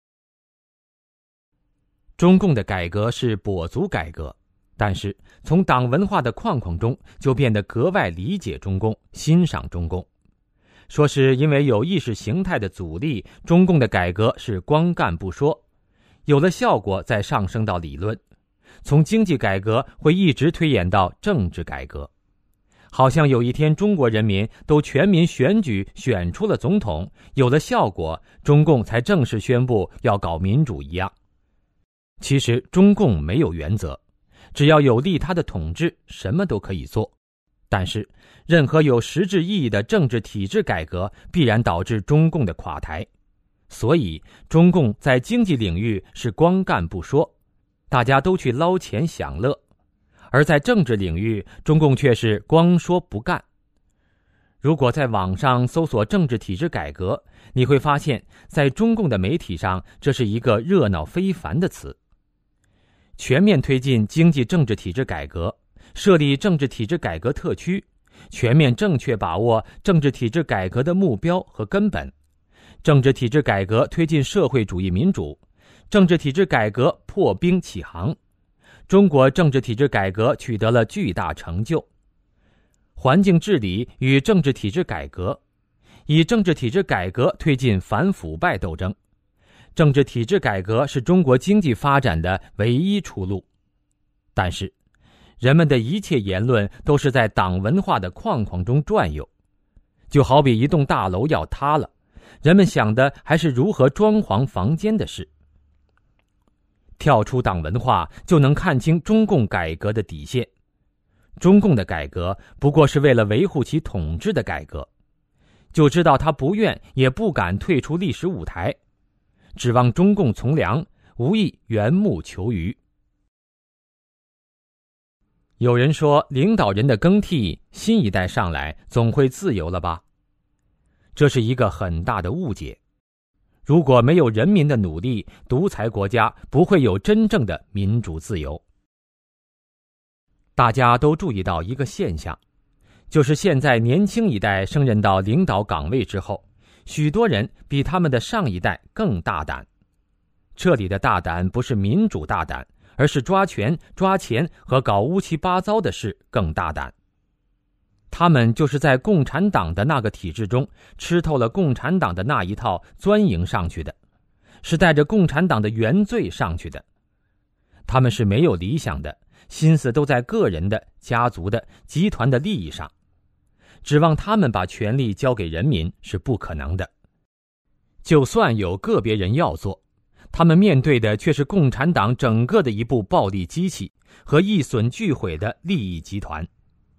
Speaker 1: 中共的改革是跛足改革，但是从党文化的框框中就变得格外理解中共，欣赏中共。说是因为有意识形态的阻力，中共的改革是光干不说，有了效果再上升到理论，从经济改革会一直推演到政治改革。好像有一天中国人民都全民选举选出了总统，有了效果，中共才正式宣布要搞民主一样。其实中共没有原则，只要有利他的统治，什么都可以做。但是任何有实质意义的政治体制改革必然导致中共的垮台。所以中共在经济领域是光干不说，大家都去捞钱享乐。而在政治领域，中共却是光说不干。如果在网上搜索政治体制改革，你会发现在中共的媒体上，这是一个热闹非凡的词。全面推进经济政治体制改革，设立政治体制改革特区，全面正确把握政治体制改革的目标和根本，政治体制改革推进社会主义民主，政治体制改革破冰起航。中国政治体制改革取得了巨大成就。环境治理与政治体制改革，以政治体制改革推进反腐败斗争。政治体制改革是中国经济发展的唯一出路。但是，人们的一切言论都是在党文化的框框中转悠，就好比一栋大楼要塌了，人们想的还是如何装潢房间的事。跳出党文化，就能看清中共改革的底线。 中共的改革不过是为了维护其统治的改革，就知道他不愿也不敢退出历史舞台，指望中共从良，无异缘木求鱼。有人说，领导人的更替，新一代上来总会自由了吧？这是一个很大的误解。如果没有人民的努力，独裁国家不会有真正的民主自由。大家都注意到一个现象，就是现在年轻一代升任到领导岗位之后，许多人比他们的上一代更大胆。这里的大胆不是民主大胆，而是抓权、抓钱和搞乌七八糟的事更大胆。他们就是在共产党的那个体制中吃透了共产党的那一套，钻营上去的，是带着共产党的原罪上去的。他们是没有理想的，心思都在个人的、家族的、集团的利益上，指望他们把权力交给人民是不可能的。就算有个别人要做，他们面对的却是共产党整个的一部暴力机器和一损俱毁的利益集团。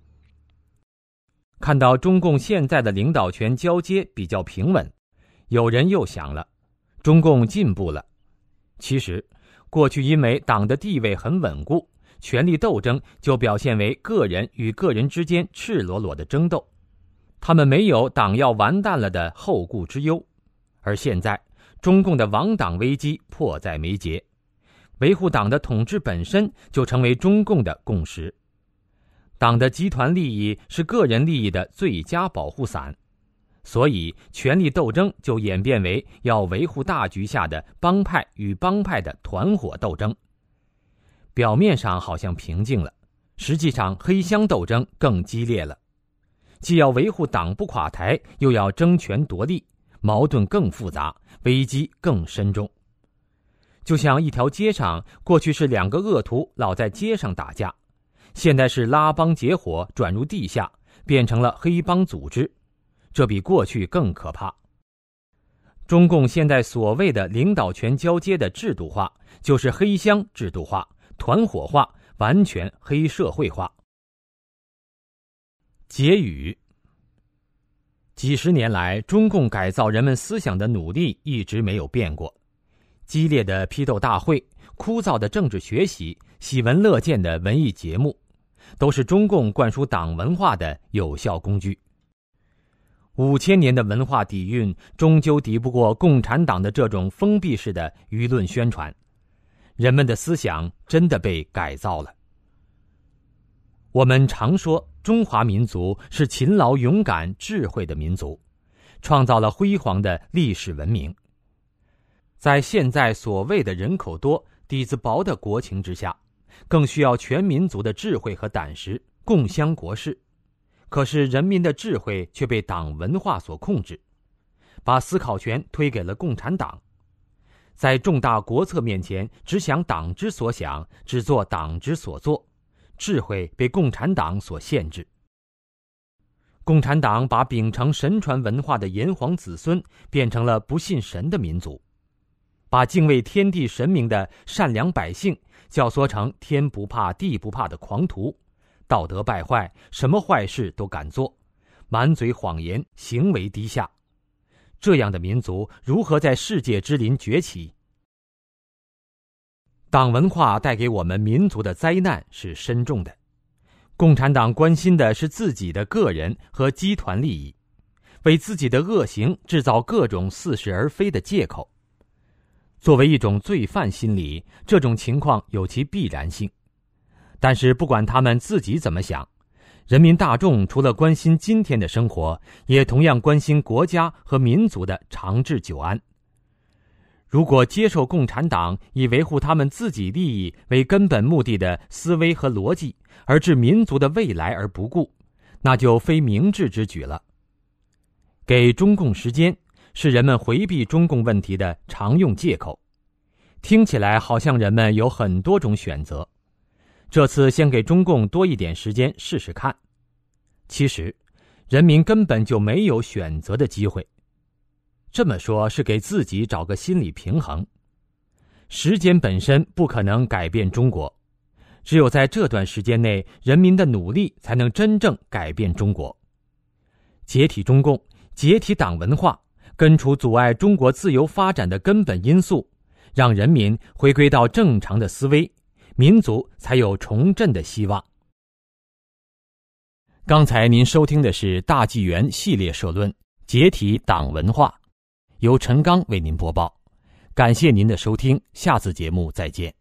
Speaker 1: 看到中共现在的领导权交接比较平稳，有人又想了，中共进步了。其实，过去因为党的地位很稳固，权力斗争就表现为个人与个人之间赤裸裸的争斗，他们没有党要完蛋了的后顾之忧。而现在，中共的亡党危机迫在眉睫，维护党的统治本身就成为中共的共识。党的集团利益是个人利益的最佳保护伞，所以权力斗争就演变为要维护大局下的帮派与帮派的团伙斗争。表面上好像平静了，实际上黑箱斗争更激烈了。既要维护党不垮台，又要争权夺利，矛盾更复杂，危机更深重。就像一条街上，过去是两个恶徒老在街上打架，现在是拉帮结伙转入地下，变成了黑帮组织，这比过去更可怕。中共现在所谓的领导权交接的制度化，就是黑箱制度化、团伙化，完全黑社会化。结语：几十年来，中共改造人们思想的努力一直没有变过。激烈的批斗大会、枯燥的政治学习、喜闻乐见的文艺节目，都是中共灌输党文化的有效工具。5000年的文化底蕴，终究敌不过共产党的这种封闭式的舆论宣传。人们的思想真的被改造了。我们常说，中华民族是勤劳、勇敢、智慧的民族，创造了辉煌的历史文明。在现在所谓的人口多、底子薄的国情之下，更需要全民族的智慧和胆识，共襄国事。可是人民的智慧却被党文化所控制，把思考权推给了共产党。在重大国策面前，只想党之所想，只做党之所做，智慧被共产党所限制。共产党把秉承神传文化的炎黄子孙变成了不信神的民族，把敬畏天地神明的善良百姓教唆成天不怕地不怕的狂徒，道德败坏，什么坏事都敢做，满嘴谎言，行为低下。这样的民族如何在世界之林崛起？党文化带给我们民族的灾难是深重的。共产党关心的是自己的个人和集团利益，为自己的恶行制造各种似是而非的借口。作为一种罪犯心理，这种情况有其必然性。但是不管他们自己怎么想，人民大众除了关心今天的生活，也同样关心国家和民族的长治久安。如果接受共产党以维护他们自己利益为根本目的的思维和逻辑，而置民族的未来而不顾，那就非明智之举了。给中共时间，是人们回避中共问题的常用借口。听起来好像人们有很多种选择，这次先给中共多一点时间试试看。其实，人民根本就没有选择的机会。这么说是给自己找个心理平衡。时间本身不可能改变中国， 只有在这段时间内，人民的努力才能真正改变中国。解体中共，解体党文化，根除阻碍中国自由发展的根本因素，让人民回归到正常的思维，民族才有重振的希望。刚才您收听的是大纪元系列社论《解体党文化》，由陈刚为您播报。感谢您的收听，下次节目再见。